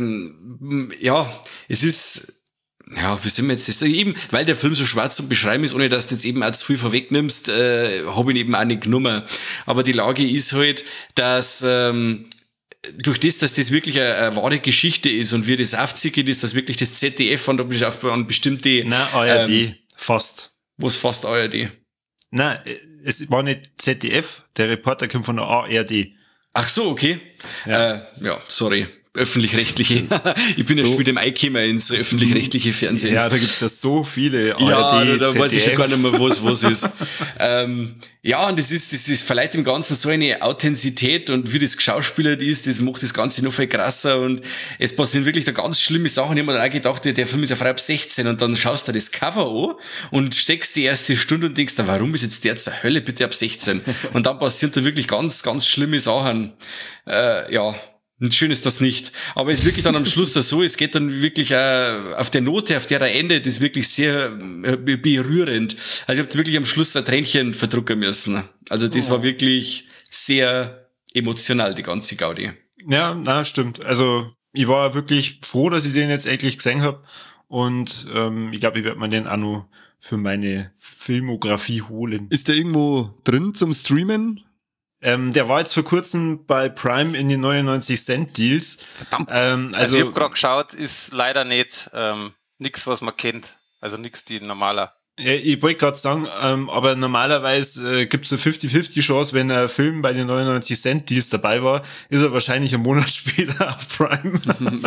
Es ist... Ja, wie sind wir jetzt das? Eben, weil der Film so schwarz zu beschreiben ist, ohne dass du jetzt eben auch zu viel vorwegnimmst, habe ich ihn eben auch nicht genommen. Aber die Lage ist halt, dass durch das, dass das wirklich eine wahre Geschichte ist und wie das aufzieht, ist, dass wirklich das ZDF an bestimmte... Nein, ARD, fast. Was fast ARD? Nein, es war nicht ZDF, der Reporter kommt von der ARD. Ach so, okay. Ja, sorry. Öffentlich-rechtliche. Ich bin ja schon mit dem eingekommen ins öffentlich-rechtliche Fernsehen. Ja, da gibt's ja so viele ARD, da weiß ich schon gar nicht mehr, was ist. Und das verleiht dem Ganzen so eine Authentizität und wie das geschauspielert ist, das macht das Ganze noch viel krasser und es passieren wirklich da ganz schlimme Sachen. Ich habe mir dann auch gedacht, der Film ist ja frei ab 16 und dann schaust du das Cover an und steckst die erste Stunde und denkst, warum ist jetzt der zur Hölle bitte ab 16? Und dann passieren da wirklich ganz, ganz schlimme Sachen. Schön ist das nicht. Aber es ist wirklich dann am Schluss so, es geht dann wirklich auf der Note, auf der er endet, ist wirklich sehr berührend. Also ich habe wirklich am Schluss ein Tränchen verdrucken müssen. Also das war wirklich sehr emotional, die ganze Gaudi. Ja, stimmt. Also ich war wirklich froh, dass ich den jetzt endlich gesehen habe. Und ich glaube, ich werde mir den auch noch für meine Filmografie holen. Ist der irgendwo drin zum Streamen? Der war jetzt vor kurzem bei Prime in den 99-Cent-Deals. Verdammt. Also ich habe gerade geschaut, ist leider nicht nix, was man kennt. Also nix die normaler. Ja, ich wollte gerade sagen, aber normalerweise gibt's eine 50-50 Chance, wenn ein Film bei den 99-Cent-Deals dabei war, ist er wahrscheinlich einen Monat später auf Prime.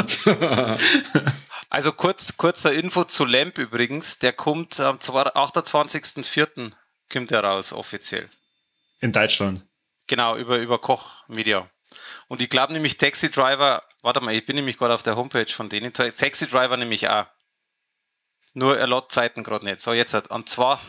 Also kurzer Info zu Lamp übrigens. Der kommt am 28.04. kommt der raus, offiziell. In Deutschland. Genau, über Koch Media. Und ich glaube nämlich Taxi Driver, warte mal, ich bin nämlich gerade auf der Homepage von denen, Taxi Driver nämlich auch. Nur er lädt Zeiten gerade nicht. So, jetzt hat, und zwar,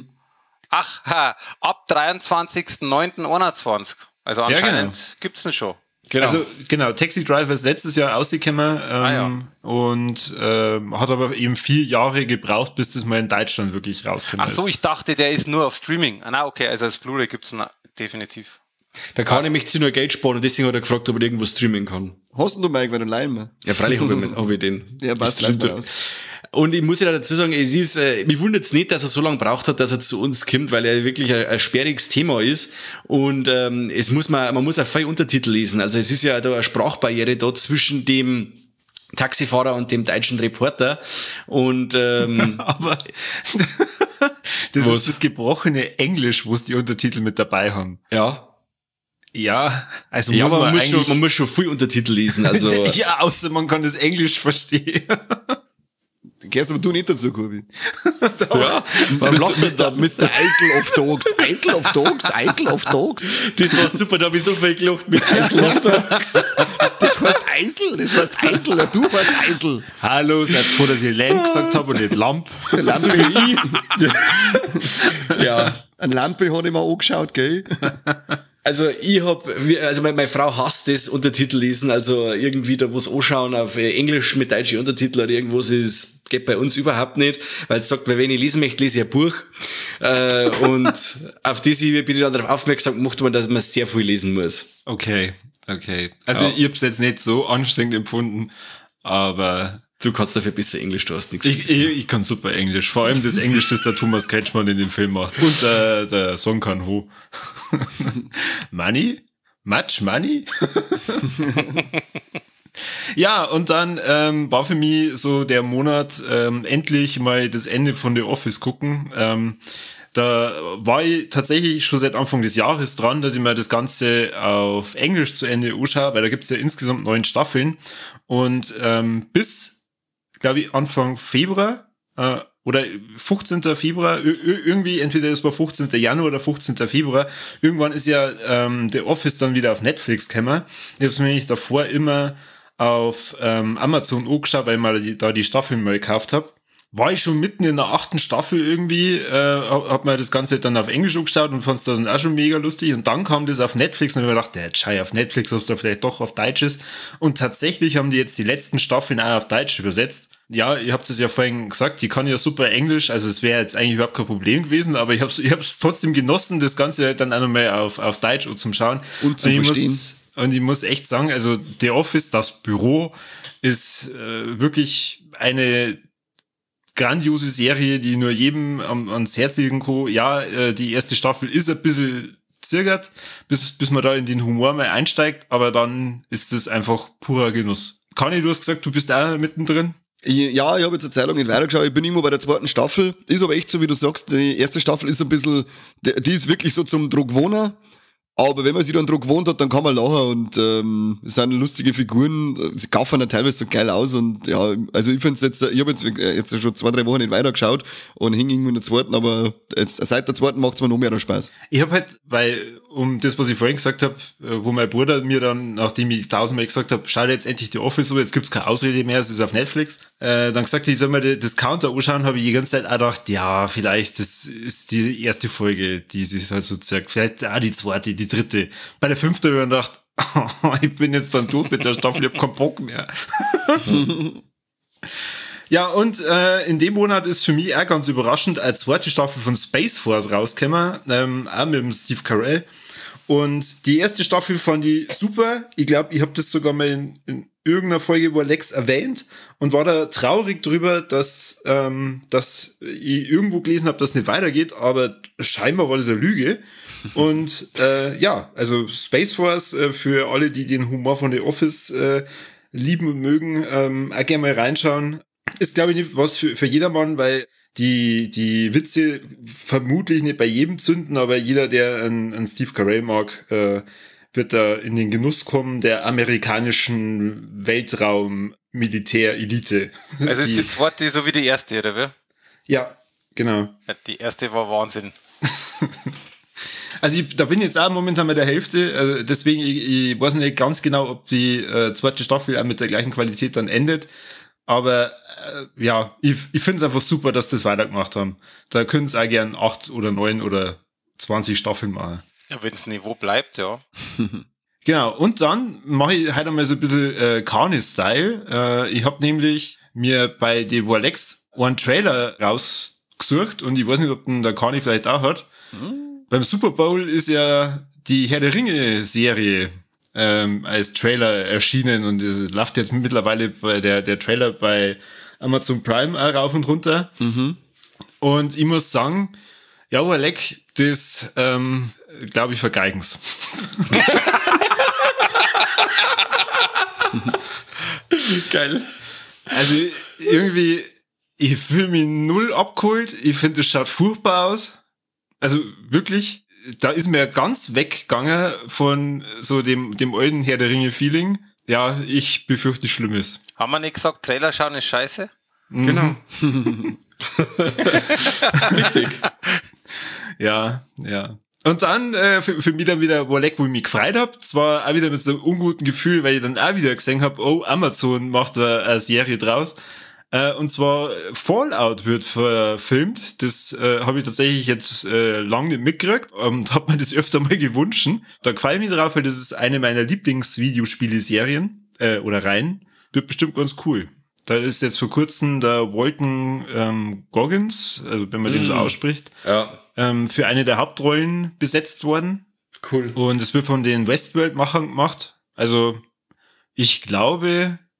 ab 23.09.21. Also anscheinend gibt's ihn schon. Genau. Also genau, Taxi Driver ist letztes Jahr rausgekommen und hat aber eben 4 Jahre gebraucht, bis das mal in Deutschland wirklich rausgekommen ist. Ach so, ich dachte, der ist nur auf Streaming. Okay, also als Blu-ray gibt's ihn definitiv. Da kann nämlich zu nur Geld sparen und deswegen hat er gefragt, ob er irgendwo streamen kann. Hast du Mike, wenn du leihen wir? Ja, freilich hab ich den. Ja, passt, lass mal raus. Und ich muss ja dazu sagen, es ist, mich wundert es nicht, dass er so lange braucht hat, dass er zu uns kommt, weil er wirklich ein sperriges Thema ist. Und man muss auch viel Untertitel lesen. Also es ist ja da eine Sprachbarriere da zwischen dem Taxifahrer und dem deutschen Reporter. Und aber das ist das gebrochene Englisch, wo es die Untertitel mit dabei haben. Ja, also ja, muss man muss schon viel Untertitel lesen. Also ja, außer man kann das Englisch verstehen. Gehst aber du nicht dazu, Kurbi. Ja, warum lacht das da? Mr. Isle of Dogs. Isle of Dogs? Isle of Dogs? Das war super, da habe ich so viel gelacht mit Isle of Dogs. Das heißt Eisel, das heißt Eisel, du heißt Eisel. Hallo, seid froh, dass ich Lamp gesagt habe und nicht Lamp. Lampe wie ich. Ja. Eine Lampe hat ich mir angeschaut, gell? Also meine Frau hasst das Untertitel lesen, also irgendwie da was anschauen auf Englisch mit deutschen Untertiteln oder irgendwas ist, geht bei uns überhaupt nicht, weil es sagt, wenn ich lesen möchte, lese ich ein Buch. Und auf das bin ich dann darauf aufmerksam gemacht worden, dass man sehr viel lesen muss. Okay. Also ich hab's jetzt nicht so anstrengend empfunden, aber Du kannst dafür besser Englisch, du hast nichts. ich kann super Englisch. Vor allem das Englisch, das der Thomas Kretschmann in dem Film macht. Und der Song kann ho. Money? Much money? Ja, und dann war für mich so der Monat endlich mal das Ende von The Office gucken. Da war ich tatsächlich schon seit Anfang des Jahres dran, dass ich mir das Ganze auf Englisch zu Ende anschaue, weil da gibt's ja insgesamt 9 Staffeln. Und bis, glaube ich, Anfang Februar oder 15. Februar, irgendwie entweder es war 15. Januar oder 15. Februar, irgendwann ist ja The Office dann wieder auf Netflix gekommen. Ich habe es mir nämlich davor immer auf Amazon angeschaut, weil ich mal da die Staffeln mal gekauft habe. War ich schon mitten in der 8. Staffel irgendwie, hab mir das Ganze dann auf Englisch angeschaut und fand's dann auch schon mega lustig. Und dann kam das auf Netflix und ich hab mir gedacht, der Schei auf Netflix, ob da vielleicht doch auf Deutsch ist. Und tatsächlich haben die jetzt die letzten Staffeln auch auf Deutsch übersetzt. Ja, ihr habt es ja vorhin gesagt, die kann ja super Englisch, also es wäre jetzt eigentlich überhaupt kein Problem gewesen, aber ich hab's trotzdem genossen, das Ganze halt dann auch nochmal auf Deutsch zum Schauen. Und zu verstehen. Und ich muss echt sagen, also The Office, das Büro, ist wirklich eine grandiose Serie, die nur jedem ans Herz legen kann. Ja, die erste Staffel ist ein bisschen zirgert, bis man da in den Humor mal einsteigt, aber dann ist es einfach purer Genuss. Conny, du hast gesagt, du bist auch mittendrin. Ja, ich habe jetzt eine Zeit lang nicht weitergeschaut, ich bin immer bei der 2. Staffel. Ist aber echt so, wie du sagst, die erste Staffel ist ein bisschen, die ist wirklich so zum Druckwohner. Aber wenn man sich dann dran gewohnt hat, dann kann man lachen und es sind lustige Figuren, sie gaffern dann teilweise so geil aus und ja, also ich finde es jetzt, ich habe jetzt schon 2-3 Wochen nicht weitergeschaut und hing irgendwie in der 2., aber jetzt, seit der 2. macht es mir noch mehr Spaß. Ich habe halt, weil, um das, was ich vorhin gesagt habe, wo mein Bruder mir dann, nachdem ich 1000-mal gesagt habe, schau dir jetzt endlich die Office so, jetzt gibt's keine Ausrede mehr, es ist auf Netflix, dann gesagt, ich soll mir das Counter anschauen, habe ich die ganze Zeit auch gedacht, ja, vielleicht, das ist die erste Folge, die sich halt so zeigt, vielleicht auch die 2., die 3. Bei der 5. habe ich mir gedacht, ich bin jetzt dann durch mit der Staffel, ich hab keinen Bock mehr. Ja, und in dem Monat ist für mich auch ganz überraschend als 2. Staffel von Space Force rausgekommen, auch mit dem Steve Carell. Und die erste Staffel fand ich super. Ich glaube, ich habe das sogar mal in irgendeiner Folge über Lex erwähnt und war da traurig drüber, dass ich irgendwo gelesen habe, dass es nicht weitergeht, aber scheinbar war das eine Lüge. Und ja, also Space Force, für alle, die den Humor von The Office lieben und mögen, auch gerne mal reinschauen. Ist, glaube ich, nicht was für jedermann, weil die Witze vermutlich nicht bei jedem zünden, aber jeder, der einen Steve Carell mag, wird da in den Genuss kommen der amerikanischen Weltraum-Militär-Elite. Also ist die 2. so wie die erste, oder wie? Ja, genau. Ja, die erste war Wahnsinn. Also da bin ich jetzt auch momentan bei der Hälfte, also deswegen, ich weiß nicht ganz genau, ob die 2. Staffel auch mit der gleichen Qualität dann endet. Aber ja, ich finde es einfach super, dass sie das weitergemacht haben. Da können es auch gern 8 oder 9 oder 20 Staffeln machen. Ja, wenn das Niveau bleibt, ja. Genau, und dann mache ich heute mal so ein bisschen Carney-Style. Ich habe nämlich mir bei The Warlex einen Trailer rausgesucht und ich weiß nicht, ob der Carney vielleicht auch hat. Beim Super Bowl ist ja die Herr der Ringe-Serie als Trailer erschienen und es läuft jetzt mittlerweile bei der Trailer bei Amazon Prime auch rauf und runter. Mhm. Und ich muss sagen, ja, Leck, das glaube ich vergeigen's. Geil. Also irgendwie, ich fühle mich null abgeholt. Ich finde, es schaut furchtbar aus. Also wirklich, da ist mir ganz weggegangen von so dem alten Herr der Ringe-Feeling. Ja, ich befürchte Schlimmes. Haben wir nicht gesagt, Trailer schauen ist scheiße? Genau. Richtig. Ja. Und dann für mich dann wieder Warleck, wo ich mich gefreut hab. Zwar auch wieder mit so einem unguten Gefühl, weil ich dann auch wieder gesehen hab, oh, Amazon macht da eine Serie draus. Und zwar Fallout wird verfilmt. Das habe ich tatsächlich jetzt lange nicht mitgekriegt und habe mir das öfter mal gewünscht. Da gefällt mir drauf, weil das ist eine meiner Lieblings-Videospiele-Serien oder Reihen. Wird bestimmt ganz cool. Da ist jetzt vor kurzem der Walton Goggins, also wenn man den so ausspricht, für eine der Hauptrollen besetzt worden. Cool. Und es wird von den Westworld-Machern gemacht. Also ich glaube,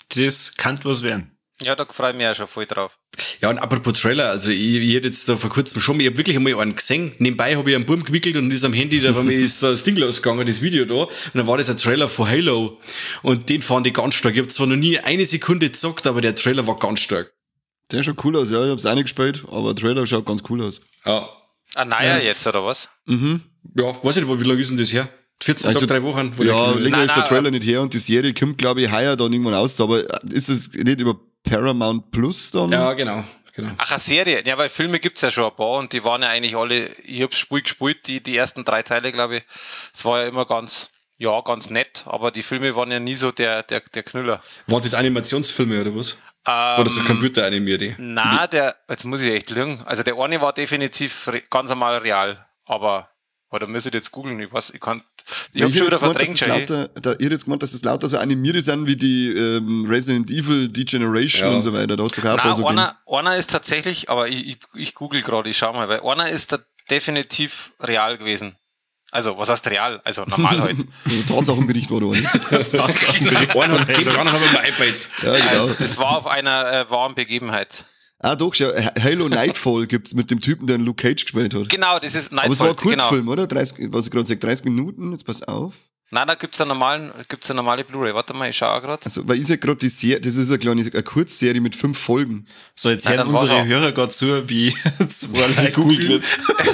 das kann was werden. Ja, da freue ich mich auch schon voll drauf. Ja, und apropos Trailer, also ich hätte jetzt da vor kurzem schon mal, ich habe wirklich einmal einen gesehen, nebenbei habe ich einen Buben gewickelt und ist am Handy, da ist das Ding losgegangen, das Video da, und dann war das ein Trailer von Halo und den fand ich ganz stark. Ich habe zwar noch nie eine Sekunde gezockt, aber der Trailer war ganz stark. Der schaut cool aus, ja, ich hab's auch nicht gespielt, aber der Trailer schaut ganz cool aus. Ja. Naja, jetzt, oder was? Ja, weiß nicht, wie lange ist denn das her? 14 Also, Tage, 3 Wochen? Ja, Nein, länger ist der Trailer nicht her und die Serie kommt, glaube ich, heuer dann irgendwann aus, aber ist es nicht über Paramount Plus dann? Ja, genau. Ach, eine Serie. Ja, weil Filme gibt's ja schon ein paar und die waren ja eigentlich alle, ich hab's gespielt, die ersten 3 Teile, glaube ich. Es war ja immer ganz nett, aber die Filme waren ja nie so der Knüller. Waren das Animationsfilme oder was? Oder so computeranimierte? Na, jetzt muss ich echt lügen. Also der eine war definitiv ganz normal real, aber da müsst ihr jetzt googeln, ich hab schon wieder verdrängt. Ich hätte jetzt gemeint, dass das lauter so animierte sind wie die Resident Evil Degeneration und so weiter. Da hat's doch auch so einer ist tatsächlich, aber ich google gerade, ich schau mal, weil einer ist da definitiv real gewesen. Also, was heißt real? Also normal halt. Tatsachenbericht war da, nicht? Einer hat's gegeben, der andere hat ein iPad. Ja, genau. Also, das war auf einer wahren Begebenheit. Ah, doch, ja. Halo Nightfall gibt's mit dem Typen, der einen Luke Cage gespielt hat. Genau, das ist Nightfall. Aber es war ein Kurzfilm, genau. oder? 30, was ich gerade sage, 30 Minuten, jetzt pass auf. Nein, da gibt's eine normale Blu-ray. Warte mal, ich schaue gerade. Also, weil ich sag gerade, das ist eine Kurzserie mit 5 Folgen. So, jetzt hören unsere Hörer gerade zu, wie zwei googelt wird.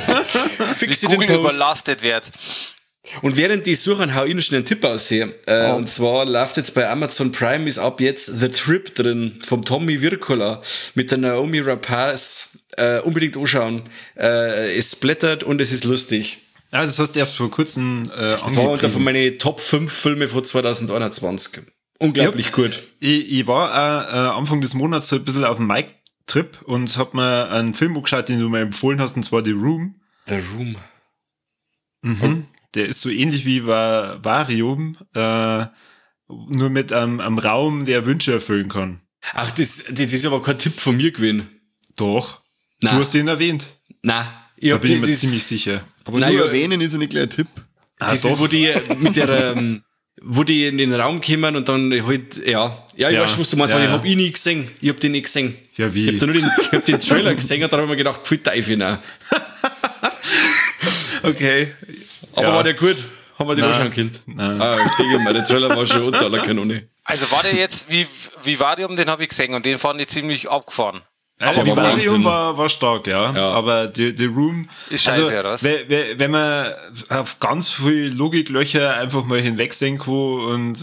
Wie Google überlastet wird. Und während die suchen, hau ich noch schnell einen Tipp aussehen. Und zwar läuft jetzt bei Amazon Prime ist ab jetzt The Trip drin, vom Tommy Wirkola mit der Naomi Rapaz. Unbedingt anschauen. Es splattert und es ist lustig. Ja, das hast du erst vor kurzem Das war unter von meinen Top 5 Filme von 2021. Unglaublich gut. Ich war Anfang des Monats so ein bisschen auf dem Mike-Trip und hab mir einen Film angeschaut, den du mir empfohlen hast, und zwar The Room. The Room. Mhm. Der ist so ähnlich wie Varium, nur mit einem Raum, der Wünsche erfüllen kann. Ach, das ist aber kein Tipp von mir gewesen. Doch. Na. Du hast den erwähnt. Nein. Da bin ich mir ziemlich sicher. Aber nur erwähnen ist ja nicht gleich ein Tipp. Das ist, wo die mit der, wo die in den Raum kommen und dann halt, ich weiß, was du meinst, aber ich hab ihn nie gesehen. Ich hab den nicht gesehen. Ja, wie? Ich hab den Trailer gesehen und dann hab ich mir gedacht, pfui Teufel, nein. Okay. Aber war der gut? Haben wir den anschauen können? Nein. Ich denke mal, der Trailer war schon unter aller Kanone. Also war der jetzt, wie Varium, den habe ich gesehen und den fand ich ziemlich abgefahren. Also Aber die war Varium Wahnsinn. war stark, ja. Aber die Room Ist scheiße, oder was? Wenn man auf ganz viel Logiklöcher einfach mal hinwegsehen kann und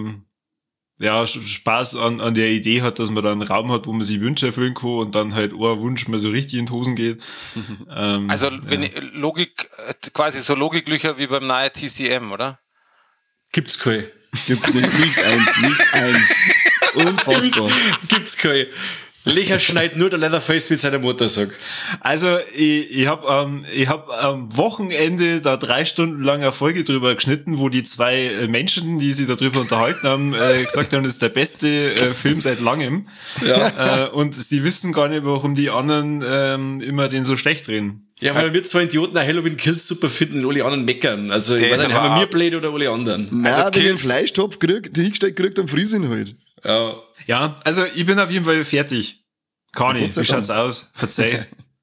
Spaß an der Idee hat, dass man da einen Raum hat, wo man sich Wünsche erfüllen kann und dann halt ein Wunsch mal so richtig in die Hosen geht. Also wenn Logik, quasi so Logiklöcher wie beim neuen TCM, oder? Gibt's keine. Gibt's nicht eins. Unfassbar. Gibt's keine. Lecher schneidet nur der Leatherface mit seiner Mutter, sag. Also ich hab am Wochenende da 3 Stunden lang eine Folge drüber geschnitten, wo die 2 Menschen, die sich darüber unterhalten haben, gesagt haben, das ist der beste Film seit langem. Ja. Und sie wissen gar nicht, warum die anderen immer den so schlecht reden. Ja, weil wir 2 Idioten auch Halloween Kills super finden und alle anderen meckern. Also ich Der weiß ist nicht, haben wir aber mir blöd oder alle anderen? Nein, Also wenn ich einen Kills- Fleischtopf hingestellt kriegt, dann friss ich ihn halt. Ja. Ja, also ich bin auf jeden Fall fertig. Kann Gott ich. sei Wie schaut's aus? Verzeih.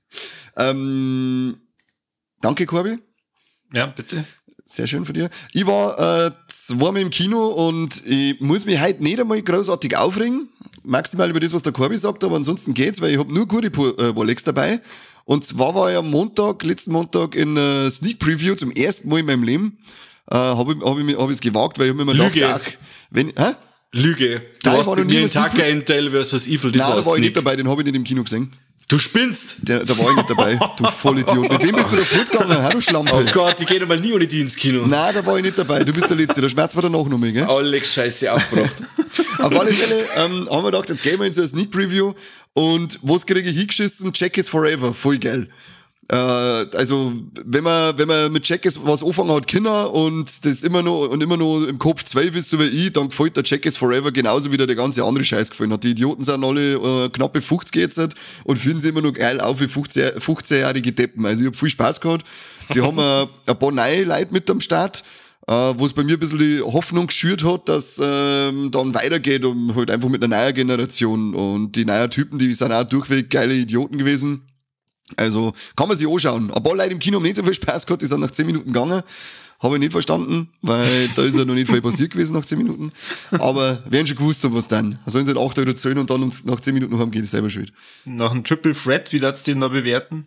Danke, Corby. Ja, bitte. Sehr schön von dir. Ich war zweimal im Kino und ich muss mich heute nicht einmal großartig aufregen. Maximal über das, was der Corby sagt, aber ansonsten geht's, weil ich habe nur gute Rolex dabei. Und zwar war ich am letzten Montag in Sneak Preview zum ersten Mal in meinem Leben. Hab ich's gewagt, weil ich hab mir immer Lüge. gedacht, Lüge. Du Nein, warst war noch mit nie mir in was Sneak Tucker Intel vs. Evil, das nein, war da war ich Sneak. nicht dabei, den habe ich nicht im Kino gesehen. Du spinnst! Da war ich nicht dabei, du Vollidiot. Mit wem bist du da fortgegangen? Hä, du Schlampe. Oh Gott, ich gehe mal nie ohne die ins Kino. Nein, da war ich nicht dabei. Du bist der Letzte. Der Schmerz war danach noch mehr, gell? Alex Scheiße aufgebracht. Auf alle Fälle haben wir gedacht, jetzt gehen wir in so eine Sneak Preview und was kriege ich hingeschissen? Check is forever. Voll geil. Also, wenn man mit Check is was anfangen hat, Kinder und das immer noch im Kopf 12 ist, so wie ich, dann gefällt der Check is forever genauso wie der ganze andere Scheiß gefallen hat. Die Idioten sind alle knappe 50 jetzt und fühlen sich immer noch geil auf wie 15-jährige Deppen. Also, ich habe viel Spaß gehabt. Sie haben ein paar neue Leute mit am Start. wo es bei mir ein bisschen die Hoffnung geschürt hat, dass dann weitergeht und halt einfach mit einer neuen Generation. Und die neuen Typen, die sind auch durchweg geile Idioten gewesen. Also kann man sich anschauen. Ein paar Leute im Kino haben nicht so viel Spaß gehabt, die sind nach 10 Minuten gegangen. Habe ich nicht verstanden, weil da ist ja noch nicht viel passiert gewesen nach 10 Minuten. Aber werden schon gewusst haben, was dann. Sollen sie 8 Euro zahlen und dann nach 10 Minuten haben, geht es selber schuld. Nach einem Triple Threat, wie darfst du den da bewerten?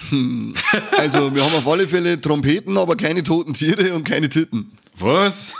Also wir haben auf alle Fälle Trompeten, aber keine toten Tiere und keine Titten. Was?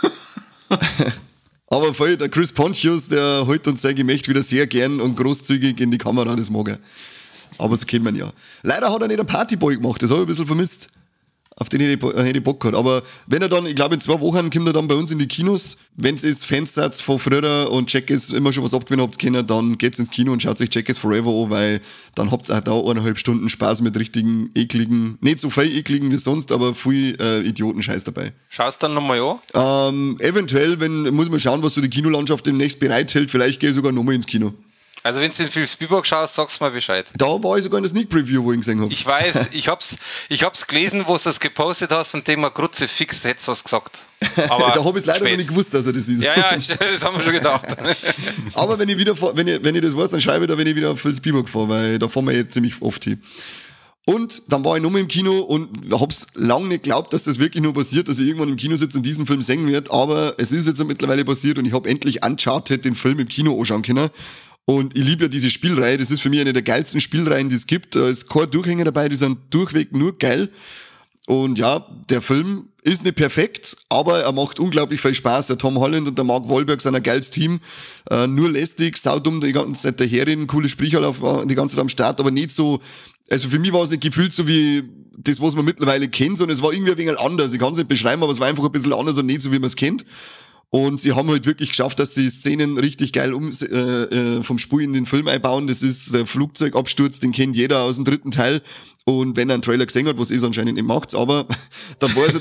Aber voll, der Chris Pontius, der holt uns sein Gemächt wieder sehr gern und großzügig in die Kamera, das mag er. Aber so kennt man ja. Leider hat er nicht einen Partyboy gemacht, das habe ich ein bisschen vermisst. Auf den hätte ich Bock gehabt. Aber wenn er dann, ich glaube in 2 Wochen kommt er dann bei uns in die Kinos. Wenn es ist Fansatz von früher und Jackass immer schon was abgewinnen habt können, dann geht's ins Kino und schaut sich Jackass Forever an, weil dann habt ihr auch da 1,5 Stunden Spaß mit richtigen, ekligen, nicht so viel ekligen wie sonst, aber viel Idiotenscheiß dabei. Schaust du dann nochmal an? Eventuell, muss man schauen, was so die Kinolandschaft demnächst bereithält, vielleicht gehe ich sogar nochmal ins Kino. Also wenn du den Phil Spielberg schaust, sagst mal Bescheid. Da war ich sogar in der Sneak Preview, wo ich ihn gesehen habe. Ich weiß, ich hab's gelesen, wo du das gepostet hast und dem Grutze fix hättest was gesagt. Aber da habe ich leider noch nicht gewusst, dass er das ist. Ja, das haben wir schon gedacht. Aber wenn ich das weiß, dann schreibe ich da, wenn ich wieder auf Phil Spielberg fahre, weil da fahren wir jetzt ziemlich oft hin. Und dann war ich nochmal im Kino und hab's lange nicht geglaubt, dass das wirklich nur passiert, dass ich irgendwann im Kino sitze und diesen Film sehen wird, aber es ist jetzt mittlerweile passiert und ich habe endlich Uncharted, den Film im Kino anschauen können. Und ich liebe ja diese Spielreihe, das ist für mich eine der geilsten Spielreihen, die es gibt. Da ist kein Durchhänger dabei, die sind durchweg nur geil. Und ja, der Film ist nicht perfekt, aber er macht unglaublich viel Spaß. Der Tom Holland und der Mark Wahlberg sind ein geiles Team. Nur lästig, saudumm, die ganze Zeit daherreden, coole Sprecher die ganze Zeit am Start, aber nicht so, also für mich war es nicht gefühlt so wie das, was man mittlerweile kennt, sondern es war irgendwie ein wenig anders. Ich kann es nicht beschreiben, aber es war einfach ein bisschen anders und nicht so, wie man es kennt. Und sie haben halt wirklich geschafft, dass die Szenen richtig geil vom Spiel in den Film einbauen. Das ist der Flugzeugabsturz, den kennt jeder aus dem 3. Teil. Und wenn er einen Trailer gesehen hat, was es anscheinend nicht macht, aber dann weiß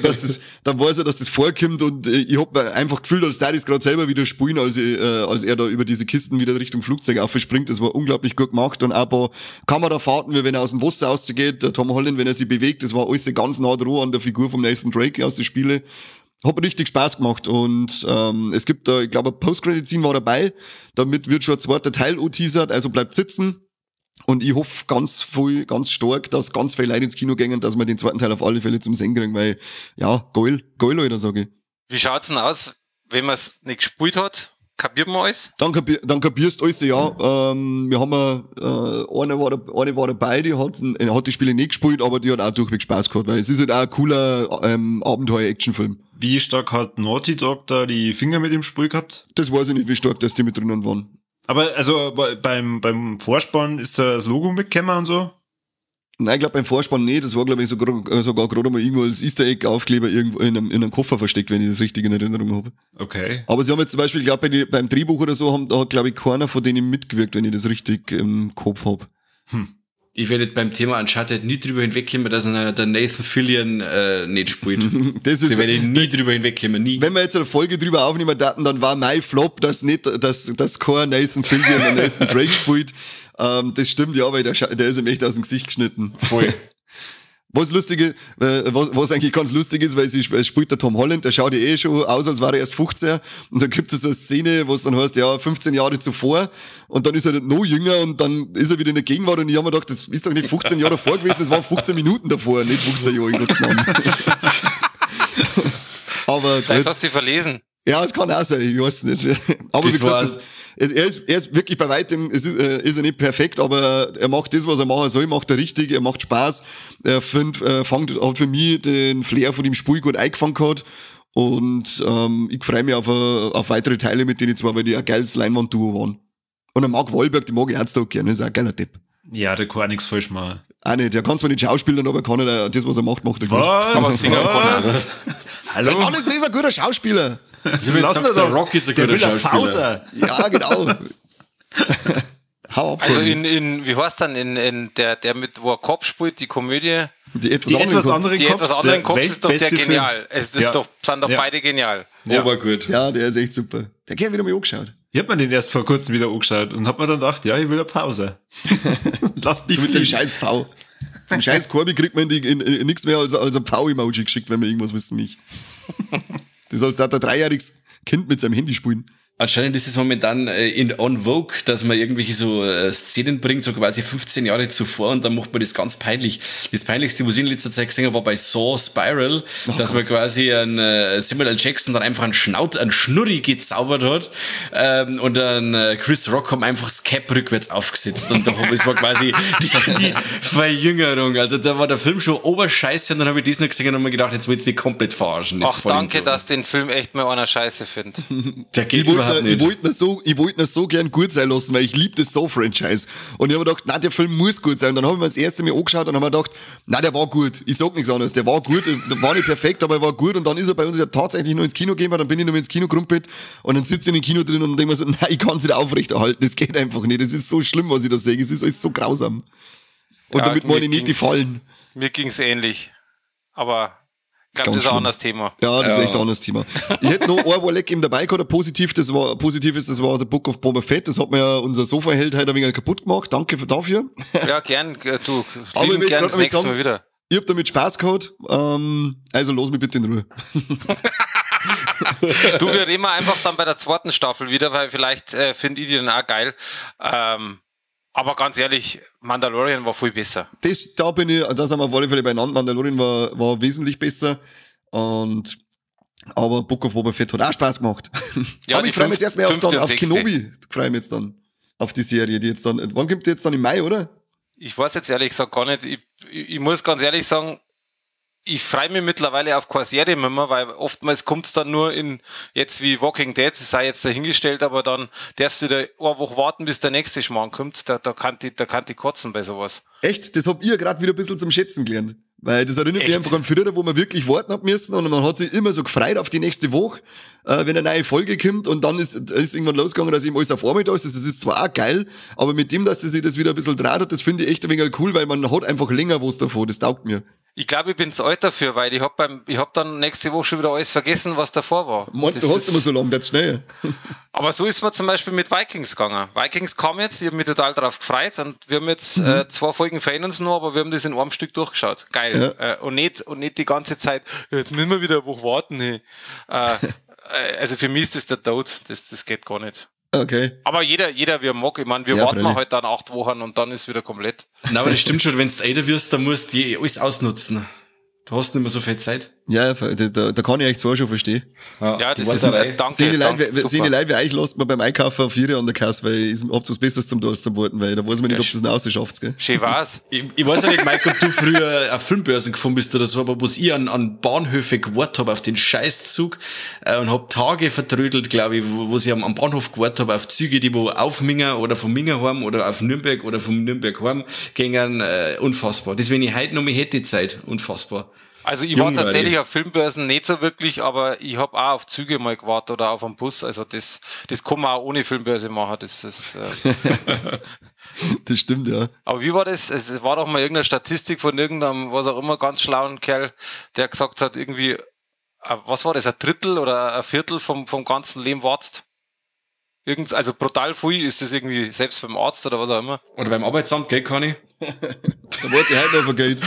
er, dass das vorkommt. Und ich hab einfach gefühlt, als der das gerade selber wieder spielen, als er da über diese Kisten wieder Richtung Flugzeug aufspringt. Das war unglaublich gut gemacht. Und auch ein paar Kamerafahrten, wie wenn er aus dem Wasser rausgeht, der Tom Holland, wenn er sich bewegt, das war alles ganz nah dran an der Figur vom Nathan Drake aus den Spielen. Hat richtig Spaß gemacht und es gibt da, ich glaube, ein Post-Credit-Scene war dabei, damit wird schon ein 2. Teil angeteasert, also bleibt sitzen und ich hoffe ganz stark, dass ganz viele Leute ins Kino gehen, dass wir den 2. Teil auf alle Fälle zum Sehen kriegen, weil, ja, geil, Leute, sage ich. Wie schaut's denn aus, wenn man es nicht gespielt hat? Kapiert man alles? Dann kapierst du alles, ja. Wir haben eine war dabei, die hat die Spiele nicht gespielt, aber die hat auch durchweg Spaß gehabt, weil es ist halt auch ein cooler Abenteuer-Action-Film. Wie stark hat Naughty Dog da die Finger mit dem Spiel gehabt? Das weiß ich nicht, wie stark das die mit drinnen waren. Aber also beim Vorspann ist da das Logo mitgekommen und so? Nein, ich glaube beim Vorspann nicht. Das war, glaube ich, sogar gerade mal irgendwo als Easter Egg Aufkleber irgendwo in einem Koffer versteckt, wenn ich das richtig in Erinnerung habe. Okay. Aber sie haben jetzt zum Beispiel, ich glaube beim Drehbuch oder so, da hat, glaube ich, keiner von denen mitgewirkt, wenn ich das richtig im Kopf habe. Ich werde beim Thema Uncharted nie drüber hinwegkommen, dass der Nathan Fillion nicht spielt. Das ist, da werde ich nie drüber hinwegkommen, nie. Wenn wir jetzt eine Folge drüber aufnehmen daten, dann war mein Flop, dass kein Nathan Fillion und Nathan Drake spielt. Das stimmt ja, weil der ist ihm echt aus dem Gesicht geschnitten. Voll. Was eigentlich ganz lustig ist, weil sie spielt der Tom Holland, der schaut ja eh schon aus, als wäre er erst 15. Und dann gibt es so eine Szene, wo es dann heißt, ja, 15 Jahre zuvor. Und dann ist er noch jünger und dann ist er wieder in der Gegenwart. Und ich habe mir gedacht, das ist doch nicht 15 Jahre davor gewesen, das waren 15 Minuten davor, nicht 15 Jahre, in Gottes Namen. Aber vielleicht hast du dich verlesen. Ja, es kann auch sein, ich weiß nicht. Aber wie gesagt, er ist wirklich bei weitem, ist er nicht perfekt, aber er macht das, was er machen soll, macht er richtig, er macht Spaß, er hat für mich den Flair von dem Spiel gut eingefangen gehabt und ich freue mich auf weitere Teile mit denen zwar, weil die ein geiles Leinwand-Duo waren. Und der Mark Wahlberg, den mag ich auch gerne, ist auch ein geiler Tipp. Ja, der kann auch nichts falsch machen. Auch nicht, der kann zwar nicht schauspielern, aber kann er das, was er macht er gut. Was? Hallo? Der Mann ist nicht so ein guter Schauspieler. Also wenn du sagst, der Rock ist ein guter Schauspieler. Ja, genau. Hau ab. Also wie heißt dann in der mit, wo er Kopf spielt, die Komödie? Die etwas anderen Cops ist doch der genial. Sind doch beide genial. Ja. Aber gut. Ja, der ist echt super. Der hat wieder mal angeschaut. Ich hab mir den erst vor kurzem wieder angeschaut und hab mir dann gedacht, ja, ich will eine Pause. Lass mich mit dem scheiß Pau. Vom scheiß Korbi kriegt man nichts mehr als ein Pau-Emoji geschickt, wenn man irgendwas wissen mich. Das sollst du auch ein 3-jähriges Kind mit seinem Handy spielen. Anscheinend ist es momentan on Vogue, dass man irgendwelche so Szenen bringt, so quasi 15 Jahre zuvor, und dann macht man das ganz peinlich. Das Peinlichste, was ich in letzter Zeit gesehen habe, war bei Saw Spiral, dass man quasi Samuel L. Jackson dann einfach einen Schnurri gezaubert hat, und dann Chris Rock haben einfach das Cap rückwärts aufgesetzt, und das war quasi die Verjüngerung. Also da war der Film schon oberscheiße, und dann habe ich das noch gesehen und habe mir gedacht, jetzt willst du mich komplett verarschen. Ach, danke, dass den Film echt mal einer scheiße findet. Der geht überhaupt Ich wollte ihn so gern gut sein lassen, weil ich liebe das So-Franchise. Und ich habe mir gedacht, nein, der Film muss gut sein. Und dann habe ich mir das erste Mal angeschaut und habe mir gedacht, nein, der war gut. Ich sag nichts anderes. Der war gut, der war nicht perfekt, aber er war gut. Und dann ist er bei uns ja tatsächlich noch ins Kino gegangen, dann bin ich noch ins Kino gerumpelt und dann sitze ich in dem Kino drin und denke mir so, nein, ich kann es nicht aufrechterhalten. Das geht einfach nicht. Das ist so schlimm, was ich da sehe. Es ist alles so grausam. Und Ja, damit meine ich nicht die Fallen. Mir ging's ähnlich. Aber ich glaube, Ganz das ist ein schlimm. anderes Thema. Ja, das ist echt ein anderes Thema. Ich hätte noch ein Warleck eben dabei gehabt, positiv ist, das war der Book of Boba Fett, das hat mir ja unser Sofa-Held heute ein wenig kaputt gemacht, danke dafür. Ja, gern, du, Aber ich lieben möchte gern grad das mal nächste sagen, Mal wieder. Ich hab damit Spaß gehabt, also lass mich bitte in Ruhe. Du, wir reden mal einfach dann bei der zweiten Staffel wieder, weil vielleicht finde ich die dann auch geil. Aber ganz ehrlich, Mandalorian war viel besser. Da sind wir auf alle Fälle beieinander, Mandalorian war wesentlich besser, aber Book of Boba Fett hat auch Spaß gemacht. Ja, aber die ich freue mich jetzt erstmal fünfte und auf sechste. Kenobi, freue mich jetzt dann auf die Serie, die jetzt dann, wann kommt die jetzt dann im Mai, oder? Ich weiß jetzt ehrlich gesagt gar nicht. Ich muss ganz ehrlich sagen, ich freue mich mittlerweile auf keine Serie mehr, weil oftmals kommt es dann nur in, jetzt wie Walking Dead, es sei jetzt dahingestellt, aber dann darfst du da eine Woche warten, bis der nächste Schmarrn kommt. Da kann die kotzen bei sowas. Echt? Das hab ich ja gerade wieder ein bisschen zum Schätzen gelernt. Weil das erinnert mich Echt? einfach an früher, wo man wirklich warten hat müssen und man hat sich immer so gefreut auf die nächste Woche, wenn eine neue Folge kommt und dann ist irgendwann losgegangen, dass eben alles auf einmal da ist. Das ist zwar auch geil, aber mit dem, dass sich das wieder ein bisschen draht hat, das finde ich echt ein wenig cool, weil man hat einfach länger was davon. Das taugt mir. Ich glaube, ich bin zu alt dafür, weil ich hab dann nächste Woche schon wieder alles vergessen, was davor war. Meinst du, Das hast immer so lange, das schnell. Aber so ist man zum Beispiel mit Vikings gegangen. Vikings kam jetzt, ich habe mich total darauf gefreut und wir haben jetzt 2 Folgen fehlen uns noch, aber wir haben das in einem Stück durchgeschaut. Geil. Und nicht die ganze Zeit, jetzt müssen wir wieder eine Woche warten. Hey. Also für mich ist das der Tod, das geht gar nicht. Okay. Aber jeder wie er mag. Ich meine, wir Ja, warten freilich. halt dann 8 Wochen und dann ist wieder komplett. Nein, aber das stimmt schon, wenn du älter wirst, dann musst du alles ausnutzen. Du hast nicht mehr so viel Zeit. Ja, da kann ich euch zwar schon verstehen. Ja, das die ist Warterei. danke. Sehen die Leute super. wie euch, lasst man beim Einkaufen auf 4 an der Kasse, weil ihr habt was Besseres zum Tun als zum Warten, weil da weiß man nicht, ob es das noch rausschafft, gell? Schön war's. Ich weiß ja nicht, Mike, ob du früher auf Filmbörsen gefahren bist oder so, aber wo ich an Bahnhöfe gewartet habe auf den Scheißzug und hab Tage vertrödelt, glaube ich, wo ich am Bahnhof gewartet habe auf Züge, die wo auf Minga oder von Minga heim oder auf Nürnberg oder vom Nürnberg heim gingen, unfassbar. Das, wenn ich heute noch mehr hätte, die Zeit, unfassbar. Also ich Jung war war tatsächlich ich. auf Filmbörsen nicht so wirklich, aber ich habe auch auf Züge mal gewartet oder auf einen Bus. Also das kann man auch ohne Filmbörse machen. Das stimmt, ja. Aber wie war das? Es war doch mal irgendeine Statistik von irgendeinem, was auch immer, ganz schlauen Kerl, der gesagt hat, irgendwie, was war das, ein Drittel oder ein Viertel vom ganzen Leben wartest? Also brutal viel ist das irgendwie, selbst beim Arzt oder was auch immer. Oder beim Arbeitsamt, gell, Conny? Da warte ich heute noch auf ein Geld.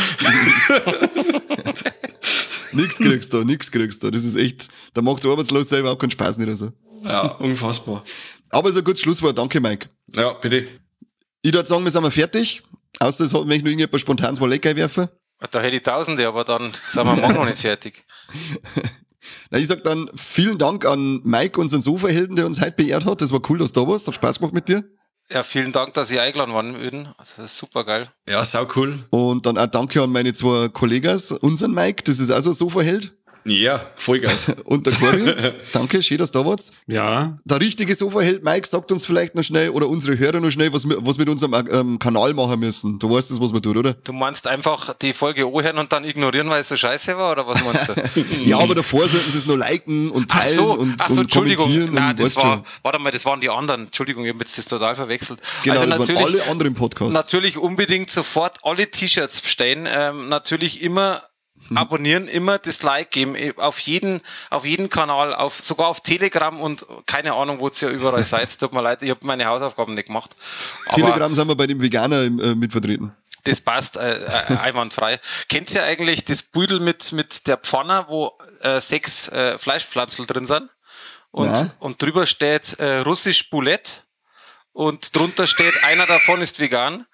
Nix kriegst du. Das ist echt, da macht arbeitslos selber überhaupt keinen Spaß nicht oder so. Ja, unfassbar. Aber ist ein gutes Schlusswort. Danke, Mike. Ja, bitte. Ich würde sagen, wir sind fertig. Außer es hat mich noch irgendjemand spontan mal lecker werfen. Da hätte ich Tausende, aber dann sind wir morgen noch nicht fertig. Na, ich sag dann vielen Dank an Mike, unseren Sofahelden, der uns heute beehrt hat. Das war cool, dass du da warst. Hat Spaß gemacht mit dir. Ja, vielen Dank, dass ich eingeladen worden bin. Also das ist super geil. Ja, sau cool. Und dann auch danke an meine 2 Kollegas, unseren Mike, das ist also ein Sofaheld. Ja, Vollgas. Und der Corby. Danke, schön, dass du da warst. Ja, Der richtige Sofaheld Mike sagt uns vielleicht noch schnell, oder unsere Hörer noch schnell, was wir mit unserem Kanal machen müssen. Du weißt das, was man tut, oder? Du meinst einfach die Folge anhören und dann ignorieren, weil es so scheiße war, oder was meinst du? Ja, aber davor sollten sie es noch liken und teilen und Entschuldigung. kommentieren. Nein, und das weißt war, schon. warte mal, das waren die anderen. Entschuldigung, ich habe jetzt das total verwechselt. Genau, also das waren alle anderen Podcasts. Natürlich unbedingt sofort alle T-Shirts bestellen. Natürlich immer abonnieren, immer das Like geben, auf jeden Kanal, sogar auf Telegram und keine Ahnung, wo ihr ja überall seid. Tut mir leid, ich habe meine Hausaufgaben nicht gemacht. Aber Telegram sind wir bei dem Veganer mit vertreten. Das passt einwandfrei. Kennt ihr eigentlich das Büdel mit der Pfanne, wo 6 Fleischpflanzel drin sind? Und drüber steht russisch Boulette und drunter steht, einer davon ist vegan.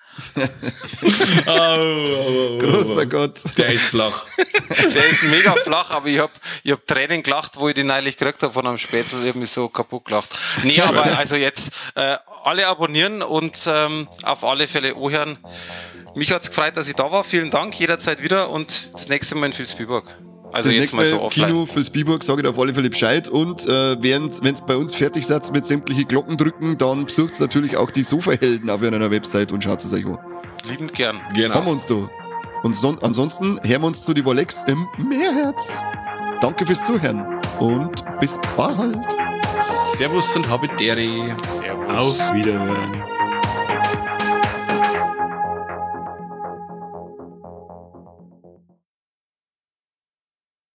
Großer Gott. Der ist flach. Der ist mega flach, aber ich hab Tränen gelacht, wo ich den neulich gekriegt habe von einem Spätzle. Ich hab mich so kaputt gelacht. Nee, aber also jetzt alle abonnieren und auf alle Fälle anhören. Mich hat's gefreut, dass ich da war. Vielen Dank, jederzeit wieder und das nächste Mal in Vilsbiburg. Also das jetzt nächste mal so offline. Kino Vilsbiburg, sage ich auf alle Fälle Bescheid. Und wenn es bei uns fertig seid mit sämtlichen Glocken drücken, dann besucht natürlich auch die Sofahelden auf einer Website und schaut es euch an. Liebend gern. Genau. Haben wir uns da. Und ansonsten hören wir uns zu die Wolex im Meerherz. Danke fürs Zuhören und bis bald. Servus und Habidere. Servus. Auf Wiederhören.